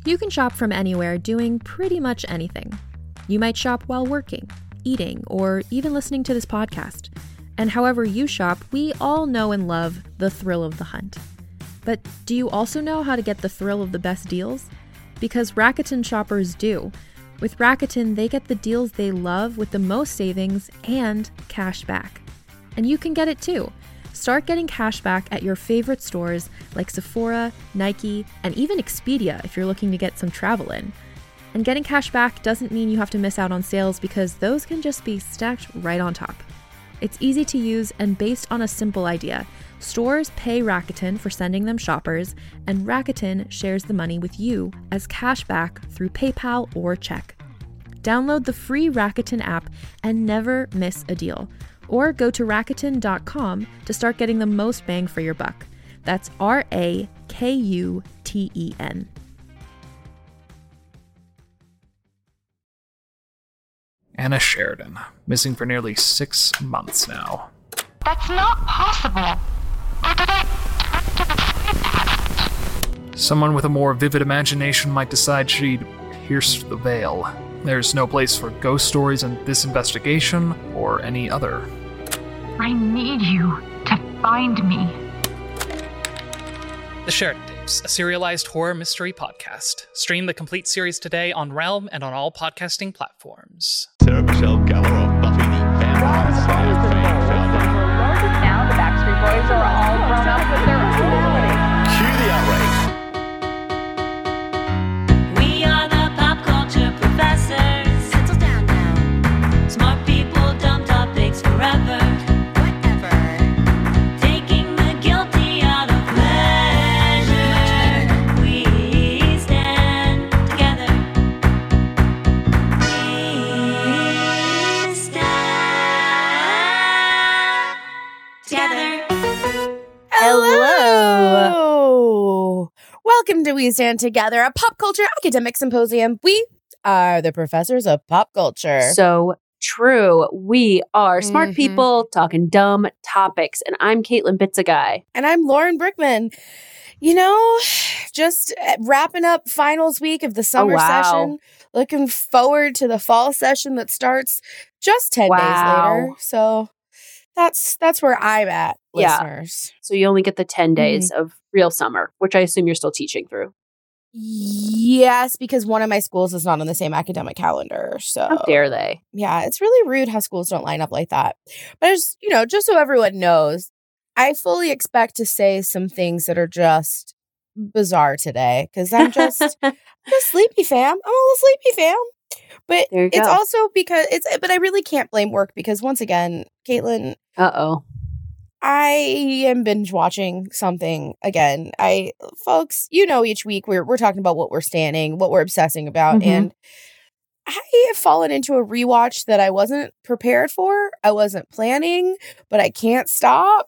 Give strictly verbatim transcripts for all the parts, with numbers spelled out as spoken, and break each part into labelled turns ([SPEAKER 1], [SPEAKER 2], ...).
[SPEAKER 1] You can shop from anywhere doing pretty much anything. You might shop while working, eating, or even listening to this podcast. And however you shop, we all know and love the thrill of the hunt. But do you also know how to get the thrill of the best deals? Because Rakuten shoppers do. With Rakuten, they get the deals they love with the most savings and cash back. And you can get it too. Start getting cash back at your favorite stores like Sephora, Nike, and even Expedia if you're looking to get some travel in. And getting cash back doesn't mean you have to miss out on sales because those can just be stacked right on top. It's easy to use and based on a simple idea. Stores pay Rakuten for sending them shoppers, and Rakuten shares the money with you as cash back through PayPal or check. Download the free Rakuten app and never miss a deal. Or go to Rakuten dot com to start getting the most bang for your buck. That's R A K U T E N.
[SPEAKER 2] Anna Sheridan, missing for nearly six months now.
[SPEAKER 3] That's not possible.
[SPEAKER 2] Someone with a more vivid imagination might decide she'd pierce the veil. There's no place for ghost stories in this investigation or any other.
[SPEAKER 3] I need you to find me.
[SPEAKER 4] The Sheridan Tapes, a serialized horror mystery podcast. Stream the complete series today on Realm and on all podcasting platforms.
[SPEAKER 5] Sarah Michelle Gellar of Buffy the Vampire Slayer fame.
[SPEAKER 6] Now the Backstreet Boys are all grown up with their own wedding.
[SPEAKER 5] Cue the outrage.
[SPEAKER 7] We are the pop culture professors. Settle down now. Smart people, dumb topics forever. Whatever. Taking the guilty out of pleasure. We stand together. We stand together.
[SPEAKER 8] Hello. Welcome to We Stand Together, a pop culture academic symposium. We are the professors of pop culture.
[SPEAKER 9] So true. We are smart
[SPEAKER 8] Mhm.
[SPEAKER 9] people talking dumb topics. And I'm Caitlin Bitzaguy.
[SPEAKER 8] And I'm Lauren Brickman. You know, just wrapping up finals week of the summer
[SPEAKER 9] wow.
[SPEAKER 8] session. Looking forward to the fall session that starts just ten
[SPEAKER 9] Wow.
[SPEAKER 8] days later. So that's that's where I'm at,
[SPEAKER 9] Yeah.
[SPEAKER 8] listeners.
[SPEAKER 9] So you only get the ten days of real summer, which I assume you're still teaching through.
[SPEAKER 8] Yes, because one of my schools is not on the same academic calendar. So
[SPEAKER 9] How dare they?
[SPEAKER 8] yeah, it's really rude how schools don't line up like that. But just, you know, just so everyone knows, I fully expect to say some things that are just bizarre today because I'm just I'm a sleepy fam. I'm a little sleepy fam. But
[SPEAKER 9] There you
[SPEAKER 8] it's
[SPEAKER 9] go.
[SPEAKER 8] also because it's but I really can't blame work because once again, Caitlin,
[SPEAKER 9] Uh-oh.
[SPEAKER 8] I am binge watching something again. I folks, you know, each week we're we're talking about what we're standing, what we're obsessing about,
[SPEAKER 9] Mhm.
[SPEAKER 8] and I have fallen into a rewatch that I wasn't prepared for. I wasn't planning, but I can't stop.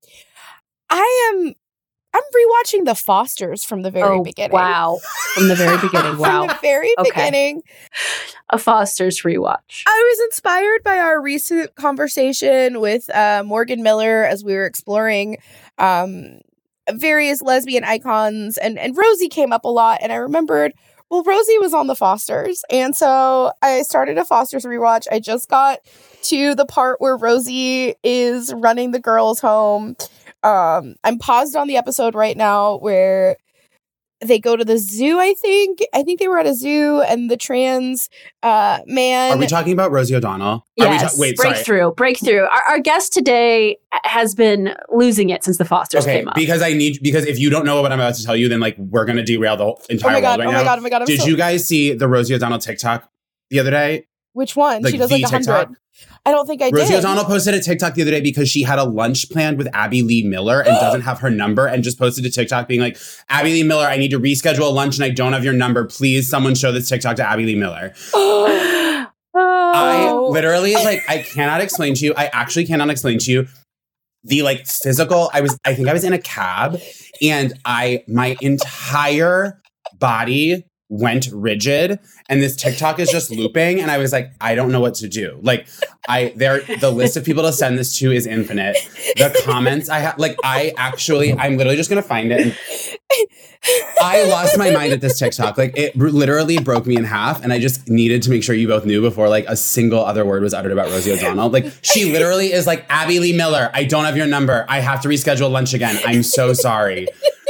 [SPEAKER 8] I am I'm rewatching The Fosters from the very
[SPEAKER 9] oh,
[SPEAKER 8] beginning.
[SPEAKER 9] wow. From the very beginning. Wow.
[SPEAKER 8] From the very
[SPEAKER 9] Okay.
[SPEAKER 8] beginning.
[SPEAKER 9] A Foster's rewatch.
[SPEAKER 8] I was inspired by our recent conversation with uh, Morgan Miller as we were exploring um, various lesbian icons, and, and Rosie came up a lot. And I remembered, well, Rosie was on The Fosters. And so I started a Fosters rewatch. I just got to the part where Rosie is running the girls' home. Um, I'm paused on the episode right now where they go to the zoo, I think. I think they were at a zoo, and the trans uh, man...
[SPEAKER 10] Are we talking about Rosie O'Donnell? Are we
[SPEAKER 9] Yes.
[SPEAKER 10] ta- wait, sorry.
[SPEAKER 9] breakthrough. Breakthrough. Our, our guest today has been losing it since the Fosters
[SPEAKER 10] Okay,
[SPEAKER 9] came up.
[SPEAKER 10] because I need because if you don't know what I'm about to tell you, then like we're gonna derail the whole
[SPEAKER 8] Oh
[SPEAKER 10] entire
[SPEAKER 8] my god,
[SPEAKER 10] world right
[SPEAKER 8] oh
[SPEAKER 10] now.
[SPEAKER 8] my god, oh my god. I'm
[SPEAKER 10] Did
[SPEAKER 8] so-
[SPEAKER 10] you guys see the Rosie O'Donnell TikTok the other day?
[SPEAKER 8] Which one?
[SPEAKER 10] Like
[SPEAKER 8] She does
[SPEAKER 10] the
[SPEAKER 8] like a
[SPEAKER 10] TikTok?
[SPEAKER 8] hundred. I don't think I
[SPEAKER 10] Rosie
[SPEAKER 8] did.
[SPEAKER 10] O'Donnell posted a TikTok the other day because she had a lunch planned with Abby Lee Miller and doesn't have her number, and just posted a TikTok being like, Abby Lee Miller, I need to reschedule a lunch and I don't have your number. Please, someone show this TikTok to Abby Lee Miller.
[SPEAKER 9] oh.
[SPEAKER 10] I literally, like, I cannot explain to you. I actually cannot explain to you the, like, physical. I was, I think I was in a cab and I, my entire body went rigid and this TikTok is just looping. And I was like, I don't know what to do. Like, I, there, the list of people to send this to is infinite. The comments I have, like, I actually, I'm literally just going to find it. And I lost my mind at this TikTok. Like it r- literally broke me in half, and I just needed to make sure you both knew before like a single other word was uttered about Rosie O'Donnell. Like she literally is like, Abby Lee Miller, I don't have your number. I have to reschedule lunch again. I'm so sorry.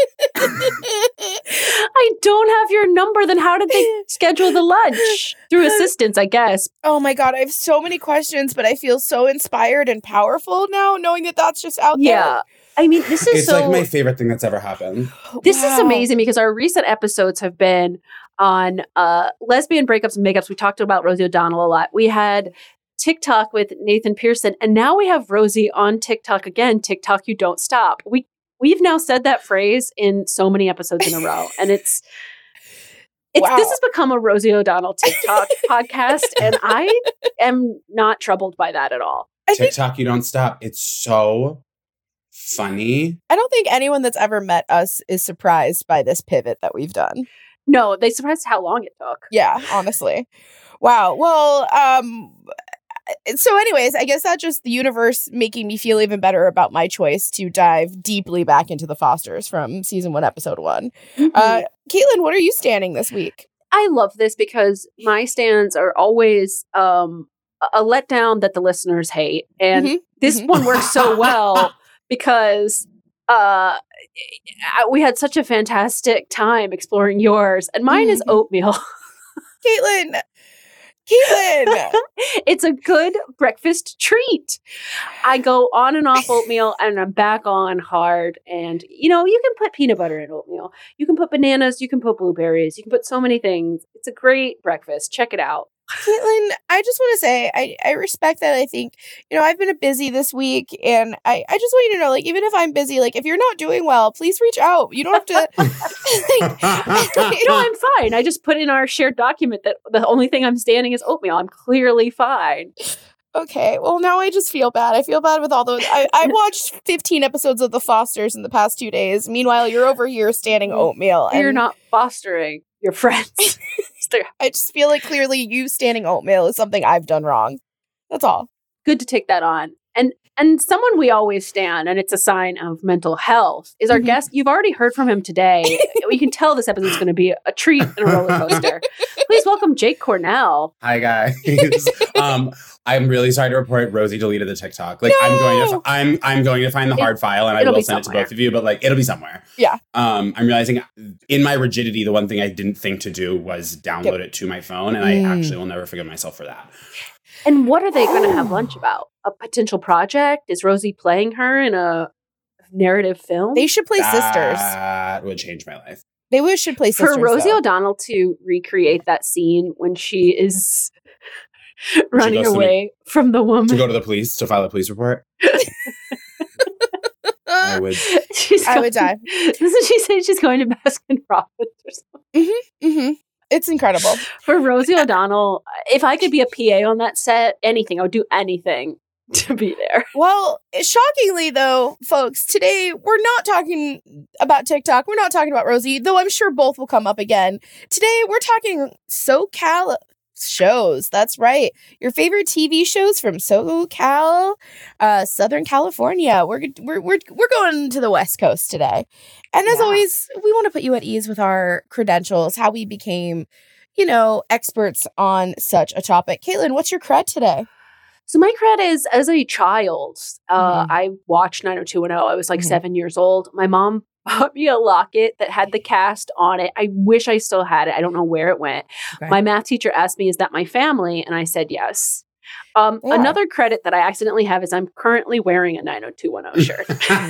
[SPEAKER 9] I don't have your number. Then how did they schedule the lunch? Through assistance, I guess.
[SPEAKER 8] Oh my God, I have so many questions, but I feel so inspired and powerful now knowing that that's just out
[SPEAKER 9] Yeah.
[SPEAKER 8] there.
[SPEAKER 9] I mean, this is
[SPEAKER 10] It's
[SPEAKER 9] so...
[SPEAKER 10] like my favorite thing that's ever happened.
[SPEAKER 9] This
[SPEAKER 8] Wow.
[SPEAKER 9] is amazing because our recent episodes have been on uh, lesbian breakups and makeups. We talked about Rosie O'Donnell a lot. We had TikTok with Nathan Pearson, and now we have Rosie on TikTok again. TikTok, you don't stop. We we've now said that phrase in so many episodes in a row, and it's it's
[SPEAKER 8] Wow.
[SPEAKER 9] this has become a Rosie O'Donnell TikTok podcast, and I am not troubled by that at all.
[SPEAKER 8] I think
[SPEAKER 10] TikTok, you don't stop. It's so funny.
[SPEAKER 8] I don't think anyone that's ever met us is surprised by this pivot that we've done.
[SPEAKER 9] No, they surprised how long it took.
[SPEAKER 8] Yeah, honestly. Wow. Well, um so anyways, I guess that's just the universe making me feel even better about my choice to dive deeply back into the Fosters from season one, episode one.
[SPEAKER 9] Mm-hmm.
[SPEAKER 8] Uh Caitlin, what are you standing this week?
[SPEAKER 9] I love this because my stands are always um, a letdown that the listeners hate. And
[SPEAKER 8] Mhm,
[SPEAKER 9] this
[SPEAKER 8] mhm.
[SPEAKER 9] one works so well because uh, we had such a fantastic time exploring yours. And mine is
[SPEAKER 8] Mhm.
[SPEAKER 9] oatmeal.
[SPEAKER 8] Caitlin. Caitlin.
[SPEAKER 9] It's a good breakfast treat. I go on and off oatmeal and I'm back on hard. And, you know, you can put peanut butter in oatmeal. You can put bananas. You can put blueberries. You can put so many things. It's a great breakfast. Check it out.
[SPEAKER 8] Caitlin, I just want to say I, I respect that. I think, you know, I've been busy this week and I, I just want you to know, like, even if I'm busy, like, if you're not doing well, please reach out. You don't have to. like,
[SPEAKER 9] No, I'm fine. I just put in our shared document that the only thing I'm standing is oatmeal. I'm clearly fine.
[SPEAKER 8] Okay, well, now I just feel bad. I feel bad with all those. I, I watched fifteen episodes of The Fosters in the past two days. Meanwhile, you're over here standing oatmeal.
[SPEAKER 9] You're
[SPEAKER 8] and
[SPEAKER 9] not fostering your friends.
[SPEAKER 8] I just feel like clearly you standing oatmeal is something I've done wrong. That's all.
[SPEAKER 9] Good to take that on. And and someone we always stand, and it's a sign of mental health, is our
[SPEAKER 8] Mhm.
[SPEAKER 9] guest. You've already heard from him today. We can tell this episode is going to be a treat and a roller coaster. Please welcome Jake Cornell.
[SPEAKER 10] Hi guys. um, I'm really sorry to report Rosie deleted the TikTok. Like I'm going to,
[SPEAKER 8] No!
[SPEAKER 10] I'm, I'm going to find the
[SPEAKER 9] It-
[SPEAKER 10] hard file and I
[SPEAKER 9] it'll
[SPEAKER 10] will
[SPEAKER 9] be
[SPEAKER 10] send it to
[SPEAKER 9] somewhere.
[SPEAKER 10] both of you. But like, it'll be somewhere.
[SPEAKER 8] Yeah.
[SPEAKER 10] Um, I'm realizing in my rigidity, the one thing I didn't think to do was download it to my phone, and I
[SPEAKER 8] Mm.
[SPEAKER 10] actually will never forgive myself for that.
[SPEAKER 9] And what are they going to have lunch about? A potential project? Is Rosie playing her in a narrative film?
[SPEAKER 8] They should play sisters.
[SPEAKER 10] That would change my life.
[SPEAKER 8] They would should play sisters.
[SPEAKER 9] For Rosie
[SPEAKER 8] though.
[SPEAKER 9] O'Donnell to recreate that scene when she is running
[SPEAKER 10] goes to
[SPEAKER 9] away from the woman.
[SPEAKER 10] To go to the police to file a police report. I would.
[SPEAKER 9] She's
[SPEAKER 8] I
[SPEAKER 9] going,
[SPEAKER 8] would die.
[SPEAKER 9] Doesn't she say she's going to Baskin Robbins or something?
[SPEAKER 8] Mm-hmm. It's incredible.
[SPEAKER 9] For Rosie O'Donnell, if I could be a P A on that set, anything, I would do anything to be there.
[SPEAKER 8] Well, shockingly, though, folks, today we're not talking about TikTok. We're not talking about Rosie, though I'm sure both will come up again. Today, we're talking SoCal shows. That's right. Your favorite T V shows from SoCal, uh, Southern California. We're, we're, we're, we're going to the West Coast today. And as
[SPEAKER 9] Yeah.
[SPEAKER 8] always, we want to put you at ease with our credentials, how we became, you know, experts on such a topic. Caitlin, what's your cred today?
[SPEAKER 9] So my cred is, as a child, uh,
[SPEAKER 8] Mhm.
[SPEAKER 9] I watched nine oh two one oh. I was like
[SPEAKER 8] Mhm.
[SPEAKER 9] seven years old. My mom bought me a locket that had the cast on it. I wish I still had it. I don't know where it went.
[SPEAKER 8] Okay.
[SPEAKER 9] My math teacher asked me, is that my family? And I said yes. Um,
[SPEAKER 8] Yeah.
[SPEAKER 9] Another credit that I accidentally have is I'm currently wearing a nine oh two one oh shirt.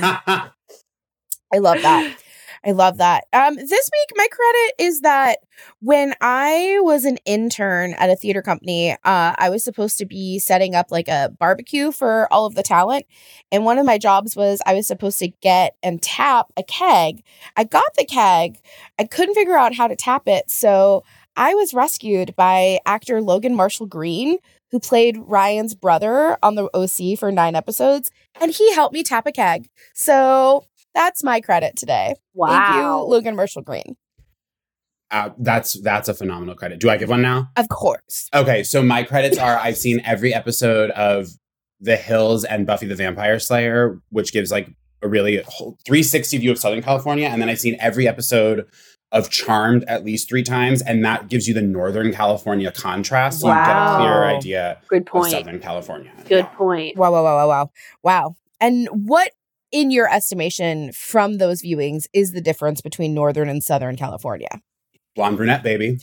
[SPEAKER 8] I love that. I love that. Um, this week, my credit is that when I was an intern at a theater company, uh, I was supposed to be setting up like a barbecue for all of the talent. And one of my jobs was I was supposed to get and tap a keg. I got the keg. I couldn't figure out how to tap it. So I was rescued by actor Logan Marshall Green, who played Ryan's brother on the O C for nine episodes. And he helped me tap a keg. So that's my credit today. Thank you,
[SPEAKER 9] Wow.
[SPEAKER 8] Logan Marshall Green.
[SPEAKER 10] uh, that's that's a phenomenal credit. Do I give one now?
[SPEAKER 8] Of course.
[SPEAKER 10] Okay, so my credits are I've seen every episode of The Hills and Buffy the Vampire Slayer, which gives like a really three sixty view of Southern California. And then I've seen every episode of Charmed at least three times. And that gives you the Northern California contrast. So
[SPEAKER 9] Wow.
[SPEAKER 10] you get a clear idea
[SPEAKER 9] Good point.
[SPEAKER 10] of Southern California.
[SPEAKER 9] Good
[SPEAKER 10] Yeah.
[SPEAKER 9] point.
[SPEAKER 8] Wow, wow, wow, wow, wow. Wow. And what, in your estimation, from those viewings, is the difference between Northern and Southern California?
[SPEAKER 10] Blonde brunette, baby.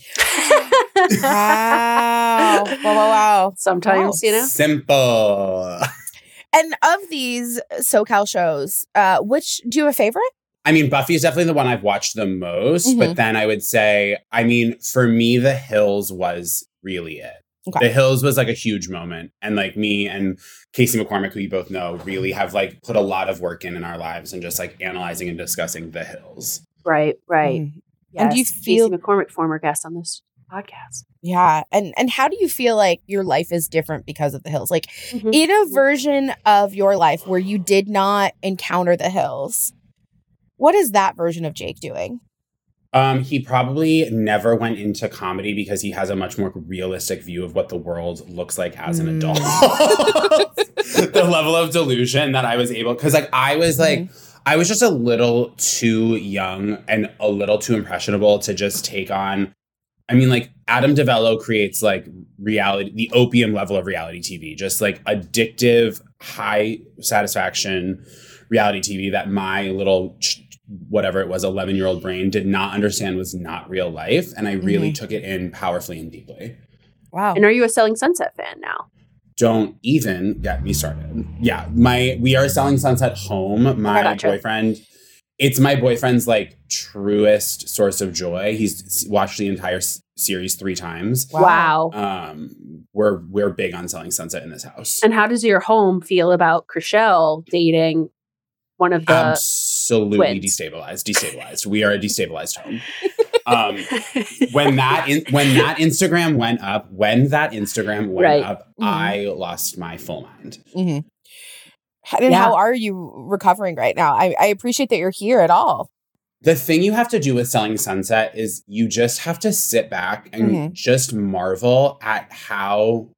[SPEAKER 8] Wow. Wow, wow, wow.
[SPEAKER 9] Sometimes, you know.
[SPEAKER 10] Simple.
[SPEAKER 8] And of these SoCal shows, uh, which do you have a favorite?
[SPEAKER 10] I mean, Buffy is definitely the one I've watched the most.
[SPEAKER 8] Mhm.
[SPEAKER 10] But then I would say, I mean, for me, The Hills was really it.
[SPEAKER 8] Okay.
[SPEAKER 10] The Hills was like a huge moment. And like me and Casey McCormick, who you both know, really have like put a lot of work in in our lives and just like analyzing and discussing The Hills.
[SPEAKER 9] Right, right.
[SPEAKER 8] Mm.
[SPEAKER 9] Yes.
[SPEAKER 8] And do you feel-
[SPEAKER 9] Casey McCormick, former guest on this podcast.
[SPEAKER 8] Yeah. And and how do you feel like your life is different because of the Hills? Like
[SPEAKER 9] Mhm.
[SPEAKER 8] in a version of your life where you did not encounter the Hills, what is that version of Jake doing?
[SPEAKER 10] Um, he probably never went into comedy because he has a much more realistic view of what the world looks like as an
[SPEAKER 8] Mm.
[SPEAKER 10] adult. The level of delusion that I was able, because like I was like,
[SPEAKER 8] Mm-hmm.
[SPEAKER 10] I was just a little too young and a little too impressionable to just take on. I mean, like Adam DeVello creates like reality, the opium level of reality T V, just like addictive, high satisfaction reality T V that my little ch- whatever it was, eleven year old brain did not understand was not real life. And I really
[SPEAKER 8] Mhm.
[SPEAKER 10] took it in powerfully and deeply.
[SPEAKER 8] Wow.
[SPEAKER 9] And are you a Selling Sunset fan now?
[SPEAKER 10] Don't even get me started. Yeah, my we are Selling Sunset home. My
[SPEAKER 9] gotcha.
[SPEAKER 10] boyfriend, it's my boyfriend's like truest source of joy. He's s- watched the entire s- series three times.
[SPEAKER 9] Wow.
[SPEAKER 10] Um, we're we're big on Selling Sunset in this house.
[SPEAKER 9] And how does your home feel about Chrishell dating one of the
[SPEAKER 10] Absolutely
[SPEAKER 9] twins.
[SPEAKER 10] destabilized. Destabilized. We are a destabilized home. Um, when that in, when that Instagram went up, when that Instagram went
[SPEAKER 9] Right.
[SPEAKER 10] up,
[SPEAKER 8] Mhm.
[SPEAKER 10] I lost my full mind.
[SPEAKER 8] Mm-hmm. And
[SPEAKER 9] Yeah.
[SPEAKER 8] how are you recovering right now? I, I appreciate that you're here at all.
[SPEAKER 10] The thing you have to do with Selling Sunset is you just have to sit back and
[SPEAKER 8] Mhm.
[SPEAKER 10] just marvel at how.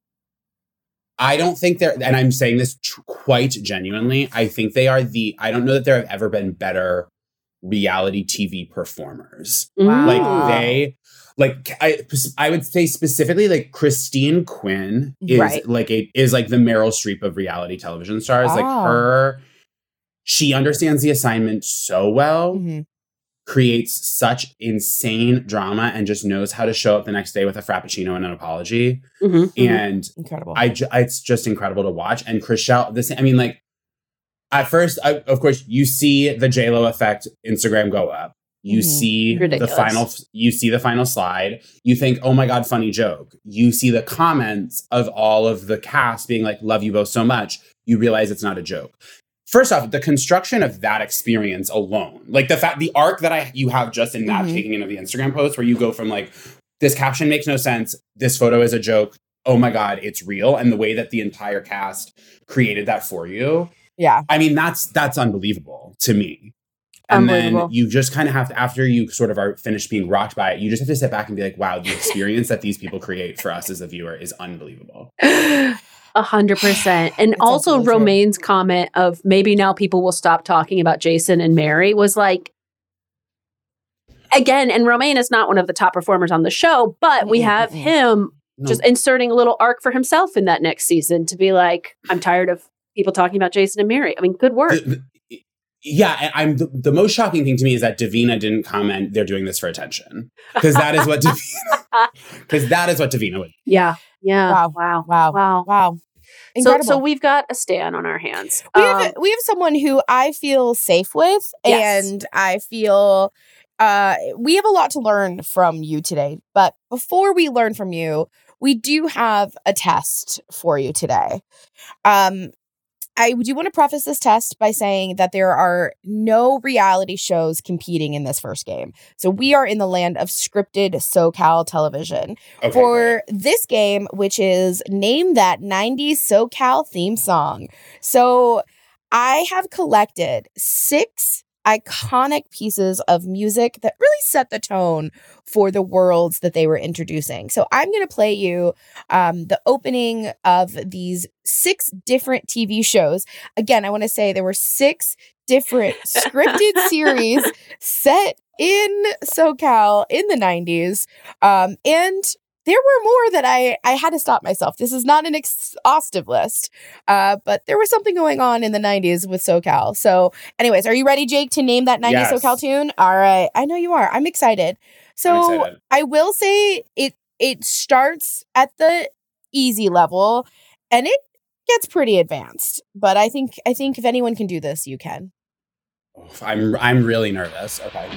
[SPEAKER 10] I don't think they're, and I'm saying this tr- quite genuinely, I think they are the, I don't know that there have ever been better reality T V performers.
[SPEAKER 9] Mm.
[SPEAKER 10] Like they, like I, I would say specifically like Christine Quinn is
[SPEAKER 9] Right.
[SPEAKER 10] like a, is like the Meryl Streep of reality television stars. Like
[SPEAKER 8] Oh.
[SPEAKER 10] her, she understands the assignment so well.
[SPEAKER 8] Mhm.
[SPEAKER 10] Creates such insane drama and just knows how to show up the next day with a frappuccino and an apology.
[SPEAKER 9] Mhm, mhm.
[SPEAKER 10] And
[SPEAKER 8] Incredible.
[SPEAKER 10] I, ju- it's just incredible to watch. And Chrishell, this, I mean, like, at first, I, of course, you see the J-Lo effect Instagram go up. You
[SPEAKER 8] Mhm.
[SPEAKER 10] see
[SPEAKER 9] Ridiculous.
[SPEAKER 10] the final, you see the final slide. You think, oh my God, funny joke. You see the comments of all of the cast being like, love you both so much. You realize it's not a joke. First off, the construction of that experience alone, like the fact, the arc that I you have just in that
[SPEAKER 8] Mhm.
[SPEAKER 10] taking in of the Instagram post, where you go from like, this caption makes no sense, this photo is a joke, oh my God, it's real, and the way that the entire cast created that for you,
[SPEAKER 8] yeah.
[SPEAKER 10] I mean, that's that's unbelievable to me. And then
[SPEAKER 9] Unbelievable.
[SPEAKER 10] you just kind of have to, after you sort of are finished being rocked by it, you just have to sit back and be like, wow, the experience that these people create for us as a viewer is unbelievable.
[SPEAKER 9] A hundred percent. And
[SPEAKER 8] It's
[SPEAKER 9] also
[SPEAKER 8] absolutely true.
[SPEAKER 9] Romaine's comment of maybe now people will stop talking about Jason and Mary was like, again, and Romaine is not one of the top performers on the show, but we
[SPEAKER 8] Mm-mm,
[SPEAKER 9] have
[SPEAKER 8] mm-mm.
[SPEAKER 9] him
[SPEAKER 10] No.
[SPEAKER 9] just inserting a little arc for himself in that next season to be like, I'm tired of people talking about Jason and Mary. I mean, good work.
[SPEAKER 10] The- the- yeah, and I'm the, the most shocking thing to me is that Davina didn't comment. They're doing this for attention because that is what Davina because that is what Davina would.
[SPEAKER 9] Yeah. Yeah.
[SPEAKER 8] Wow.
[SPEAKER 9] Wow.
[SPEAKER 8] Wow.
[SPEAKER 9] Wow.
[SPEAKER 8] Wow.
[SPEAKER 9] So,
[SPEAKER 8] Incredible.
[SPEAKER 9] so we've got a Stan on our hands.
[SPEAKER 8] we
[SPEAKER 9] Um,
[SPEAKER 8] have we have someone who I feel safe with,
[SPEAKER 9] Yes.
[SPEAKER 8] and I feel uh, we have a lot to learn from you today. But before we learn from you, we do have a test for you today. Um, I do want to preface this test by saying that there are no reality shows competing in this first game. So we are in the land of scripted SoCal television.
[SPEAKER 10] Okay,
[SPEAKER 8] For this game, which is Name That nineties SoCal Theme Song. So I have collected six iconic pieces of music that really set the tone for the worlds that they were introducing. So I'm going to play you um, the opening of these six different T V shows. Again, I want to say there were six different scripted series set in SoCal in the nineties. Um, and there were more that I, I had to stop myself. This is not an exhaustive list, uh, but there was something going on in the nineties with SoCal. So anyways, are you ready, Jake, to name that nineties
[SPEAKER 10] Yes.
[SPEAKER 8] SoCal tune? All right. I know you are. I'm excited. So
[SPEAKER 10] I'm excited.
[SPEAKER 8] I will say it it starts at the easy level and it gets pretty advanced. But I think I think if anyone can do this, you can.
[SPEAKER 10] I'm I'm really nervous. Okay.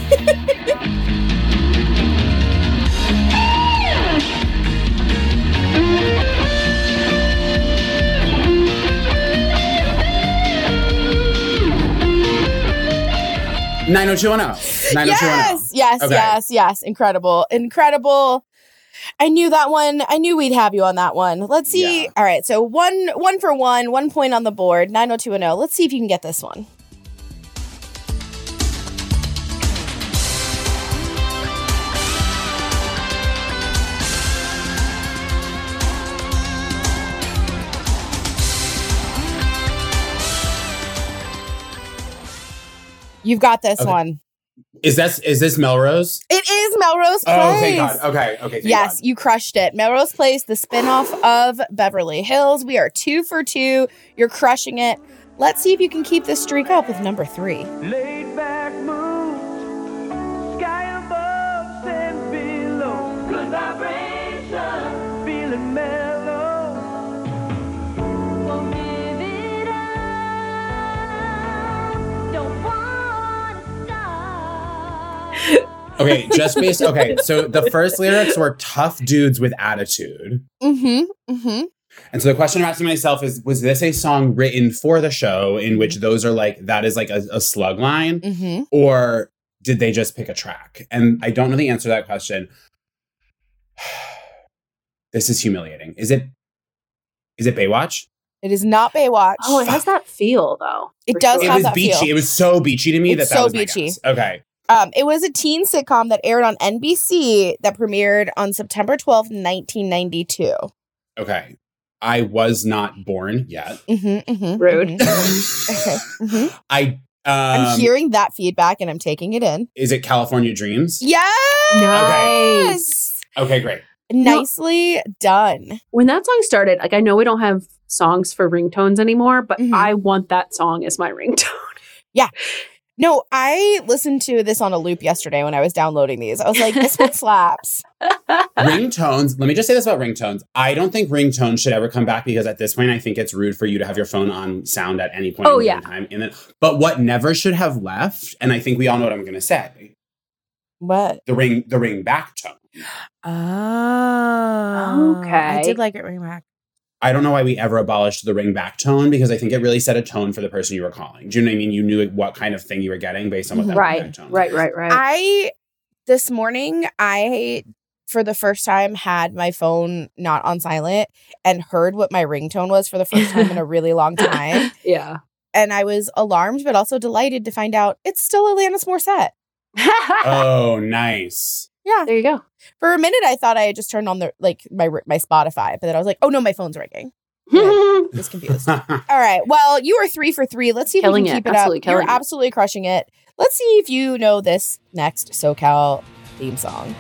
[SPEAKER 10] nine oh two one oh. nine oh two one oh.
[SPEAKER 8] Yes, yes,
[SPEAKER 10] Okay.
[SPEAKER 8] yes, yes. Incredible. Incredible. I knew that one. I knew we'd have you on that one. Let's see.
[SPEAKER 10] Yeah.
[SPEAKER 8] All right. So one one for one, one point on the board. nine oh two one oh. Let's see if you can get this one. You've got this
[SPEAKER 10] Okay.
[SPEAKER 8] one.
[SPEAKER 10] Is that is this Melrose?
[SPEAKER 8] It is Melrose Place.
[SPEAKER 10] Oh, thank God. Okay, okay. Thank
[SPEAKER 8] Yes,
[SPEAKER 10] God.
[SPEAKER 8] you crushed it. Melrose Place, the spinoff of Beverly Hills. We are two for two. You're crushing it. Let's see if you can keep this streak up with number three.
[SPEAKER 11] Laid back mood, sky above, sand below. Good vibration, feeling mellow. Won't give it up, don't wanna stop.
[SPEAKER 10] Okay, just based. Okay, so the first lyrics were tough dudes with attitude.
[SPEAKER 8] Mm-hmm. Mm-hmm.
[SPEAKER 10] And so the question I'm asking myself is, was this a song written for the show in which those are like, that is like a, a slug line?
[SPEAKER 8] Mm-hmm.
[SPEAKER 10] Or did they just pick a track? And I don't know the answer to that question. This is humiliating. Is it, is it Baywatch?
[SPEAKER 8] It is not Baywatch.
[SPEAKER 9] Oh, it has that feel though.
[SPEAKER 8] It
[SPEAKER 9] for
[SPEAKER 8] does
[SPEAKER 10] It
[SPEAKER 8] have
[SPEAKER 10] was
[SPEAKER 8] that
[SPEAKER 10] beachy.
[SPEAKER 8] feel.
[SPEAKER 10] It was so beachy to me
[SPEAKER 8] It's
[SPEAKER 10] that that
[SPEAKER 8] so
[SPEAKER 10] was my
[SPEAKER 8] beachy.
[SPEAKER 10] guess. Okay.
[SPEAKER 8] Um, it was a teen sitcom that aired on N B C that premiered on September twelfth, nineteen ninety-two.
[SPEAKER 10] Okay. I was not born yet.
[SPEAKER 8] Mm-hmm, mm-hmm,
[SPEAKER 9] Rude.
[SPEAKER 8] mm-hmm. Okay. Mm-hmm.
[SPEAKER 10] I, um,
[SPEAKER 8] I'm hearing that feedback and I'm taking it in.
[SPEAKER 10] is it California Dreams?
[SPEAKER 8] Yes!
[SPEAKER 9] Nice.
[SPEAKER 10] Okay, great.
[SPEAKER 8] Nicely done.
[SPEAKER 9] When that song started, like I know we don't have songs for ringtones anymore, but
[SPEAKER 8] Mhm.
[SPEAKER 9] I want that song as my ringtone.
[SPEAKER 8] No, I listened to this on a loop yesterday when I was downloading these. I was like, this one slaps.
[SPEAKER 10] Ringtones, let me just say this about ringtones. I don't think ringtones should ever come back because at this point, I think it's rude for you to have your phone on sound at any point
[SPEAKER 9] Oh,
[SPEAKER 10] in
[SPEAKER 9] yeah.
[SPEAKER 10] time. And then, but what never should have left, and I think we all know what I'm going to say,
[SPEAKER 8] What?
[SPEAKER 10] the ring, the ring back tone.
[SPEAKER 8] Oh.
[SPEAKER 9] Okay.
[SPEAKER 8] I did like it ring back.
[SPEAKER 10] I don't know why we ever abolished the ring back tone because I think it really set a tone for the person you were calling. Do you know what I mean? You knew what kind of thing you were getting based on what that ring
[SPEAKER 9] Right,
[SPEAKER 10] back tone.
[SPEAKER 9] right, right, right.
[SPEAKER 8] I, this morning, I, for the first time, had my phone not on silent and heard what my ringtone was for the first time in a really long time.
[SPEAKER 9] yeah.
[SPEAKER 8] And I was alarmed, but also delighted to find out it's still Alanis Morissette.
[SPEAKER 10] Oh, nice.
[SPEAKER 8] Yeah.
[SPEAKER 9] There you go.
[SPEAKER 8] For a minute, I thought I had just turned on the like my my Spotify, but then I was like, oh no, my phone's ringing. Just confused. All right. Well, you are three for three. Let's see if
[SPEAKER 9] Killing
[SPEAKER 8] we can
[SPEAKER 9] it.
[SPEAKER 8] keep it
[SPEAKER 9] Absolutely
[SPEAKER 8] up. You're
[SPEAKER 9] killing it.
[SPEAKER 8] absolutely crushing it. Let's see if you know this next SoCal theme song.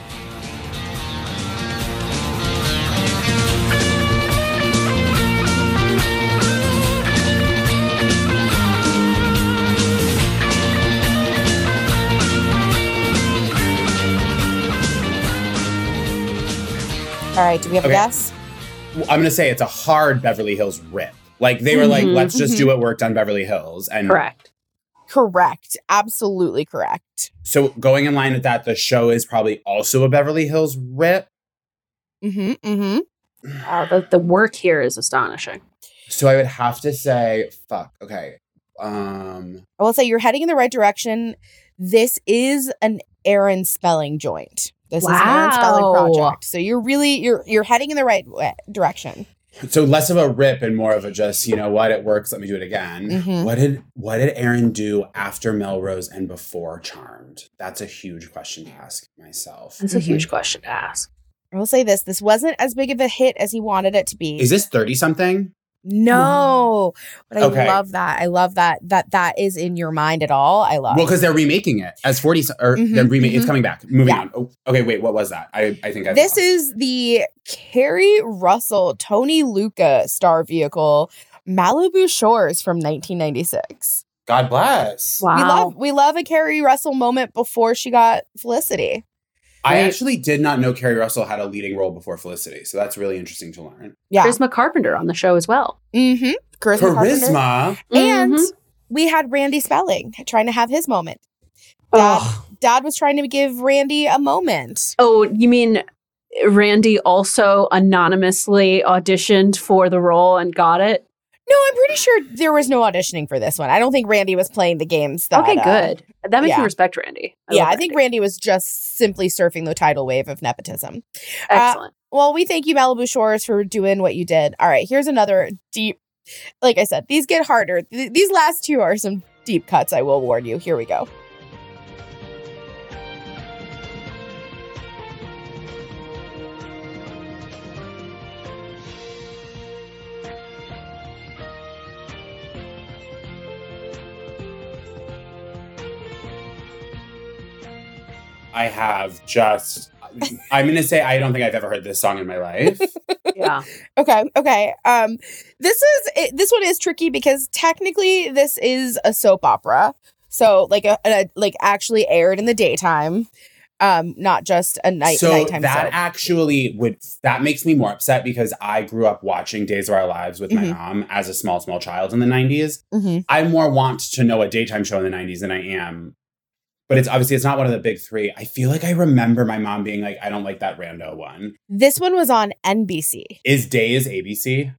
[SPEAKER 8] All right. Do we have
[SPEAKER 10] Okay.
[SPEAKER 8] a guess?
[SPEAKER 10] I'm going to say it's a hard Beverly Hills rip. Like they were like,
[SPEAKER 9] Mhm,
[SPEAKER 10] let's just
[SPEAKER 8] mhm.
[SPEAKER 10] do what worked on Beverly Hills. And
[SPEAKER 9] Correct.
[SPEAKER 8] Correct. Absolutely correct.
[SPEAKER 10] so going in line with that, the show is probably also a Beverly Hills rip.
[SPEAKER 8] Mm-hmm. Mm-hmm.
[SPEAKER 9] Wow, the, the work here is astonishing.
[SPEAKER 10] So I would have to say, fuck. Okay. Um,
[SPEAKER 8] I will say you're heading in the right direction. This is an Aaron Spelling joint. This is an Aaron Spelling
[SPEAKER 9] Wow.
[SPEAKER 8] project. So you're really you're you're heading in the right way, direction.
[SPEAKER 10] So less of a rip and more of a just, you know what, it works, let me do it again.
[SPEAKER 8] Mhm.
[SPEAKER 10] What did what did Erin do after Melrose and before Charmed? That's a huge question to ask myself.
[SPEAKER 9] That's a huge question to ask.
[SPEAKER 8] I will say this. This wasn't as big of a hit as he wanted it to be.
[SPEAKER 10] Is this thirty-something?
[SPEAKER 8] No. But I
[SPEAKER 10] Okay.
[SPEAKER 8] love that. I love that that that is in your mind at all. I love
[SPEAKER 10] Well, because they're remaking it as forty, or
[SPEAKER 8] Mhm,
[SPEAKER 10] they're remake. It's
[SPEAKER 8] mhm.
[SPEAKER 10] coming back. Moving
[SPEAKER 8] Yeah.
[SPEAKER 10] on. Oh, okay, wait, what was that? I, I think I
[SPEAKER 8] This is the Carrie Russell, Tony Luca star vehicle, Malibu Shores from nineteen ninety-six.
[SPEAKER 10] God bless.
[SPEAKER 8] We love we love a Carrie Russell moment before she got Felicity.
[SPEAKER 10] I
[SPEAKER 8] Right.
[SPEAKER 10] actually did not know Carrie Russell had a leading role before Felicity, so that's really interesting to learn.
[SPEAKER 8] Yeah.
[SPEAKER 9] Charisma Carpenter on the show as well.
[SPEAKER 8] Mm-hmm. Charisma. Carpenter.
[SPEAKER 10] Charisma.
[SPEAKER 8] And
[SPEAKER 9] Mhm.
[SPEAKER 8] we had Randy Spelling trying to have his moment. Dad, Dad was trying to give Randy a moment.
[SPEAKER 9] Oh, you mean Randy also anonymously auditioned for the role and got it?
[SPEAKER 8] No, I'm pretty sure there was no auditioning for this one. I don't think Randy was playing the games. That,
[SPEAKER 9] Okay,
[SPEAKER 8] uh,
[SPEAKER 9] good. That makes
[SPEAKER 8] yeah.
[SPEAKER 9] me respect Randy. I
[SPEAKER 8] yeah,
[SPEAKER 9] love
[SPEAKER 8] I think Randy was just simply surfing the tidal wave of nepotism.
[SPEAKER 9] Excellent.
[SPEAKER 8] Uh, well, we thank you, Malibu Shores, for doing what you did. All right, here's another deep, like I said, these get harder. Th- these last two are some deep cuts, I will warn you. Here we go.
[SPEAKER 10] I have just, I'm going to say I don't think I've ever heard this song in my life.
[SPEAKER 9] Yeah.
[SPEAKER 8] Okay, okay. Um, this is it, this one is tricky because technically this is a soap opera, so like a, a like actually aired in the daytime, um, not just a night
[SPEAKER 10] so
[SPEAKER 8] nighttime
[SPEAKER 10] that
[SPEAKER 8] soap.
[SPEAKER 10] actually would, that makes me more upset because I grew up watching Days of Our Lives with my
[SPEAKER 8] Mhm.
[SPEAKER 10] mom as a small, small child in the nineties.
[SPEAKER 8] Mhm.
[SPEAKER 10] I more want to know a daytime show in the nineties than I am. But it's obviously, it's not one of the big three. I feel like I remember my mom being like, I don't like that rando one.
[SPEAKER 8] This one was on N B C.
[SPEAKER 10] Is Days A B C?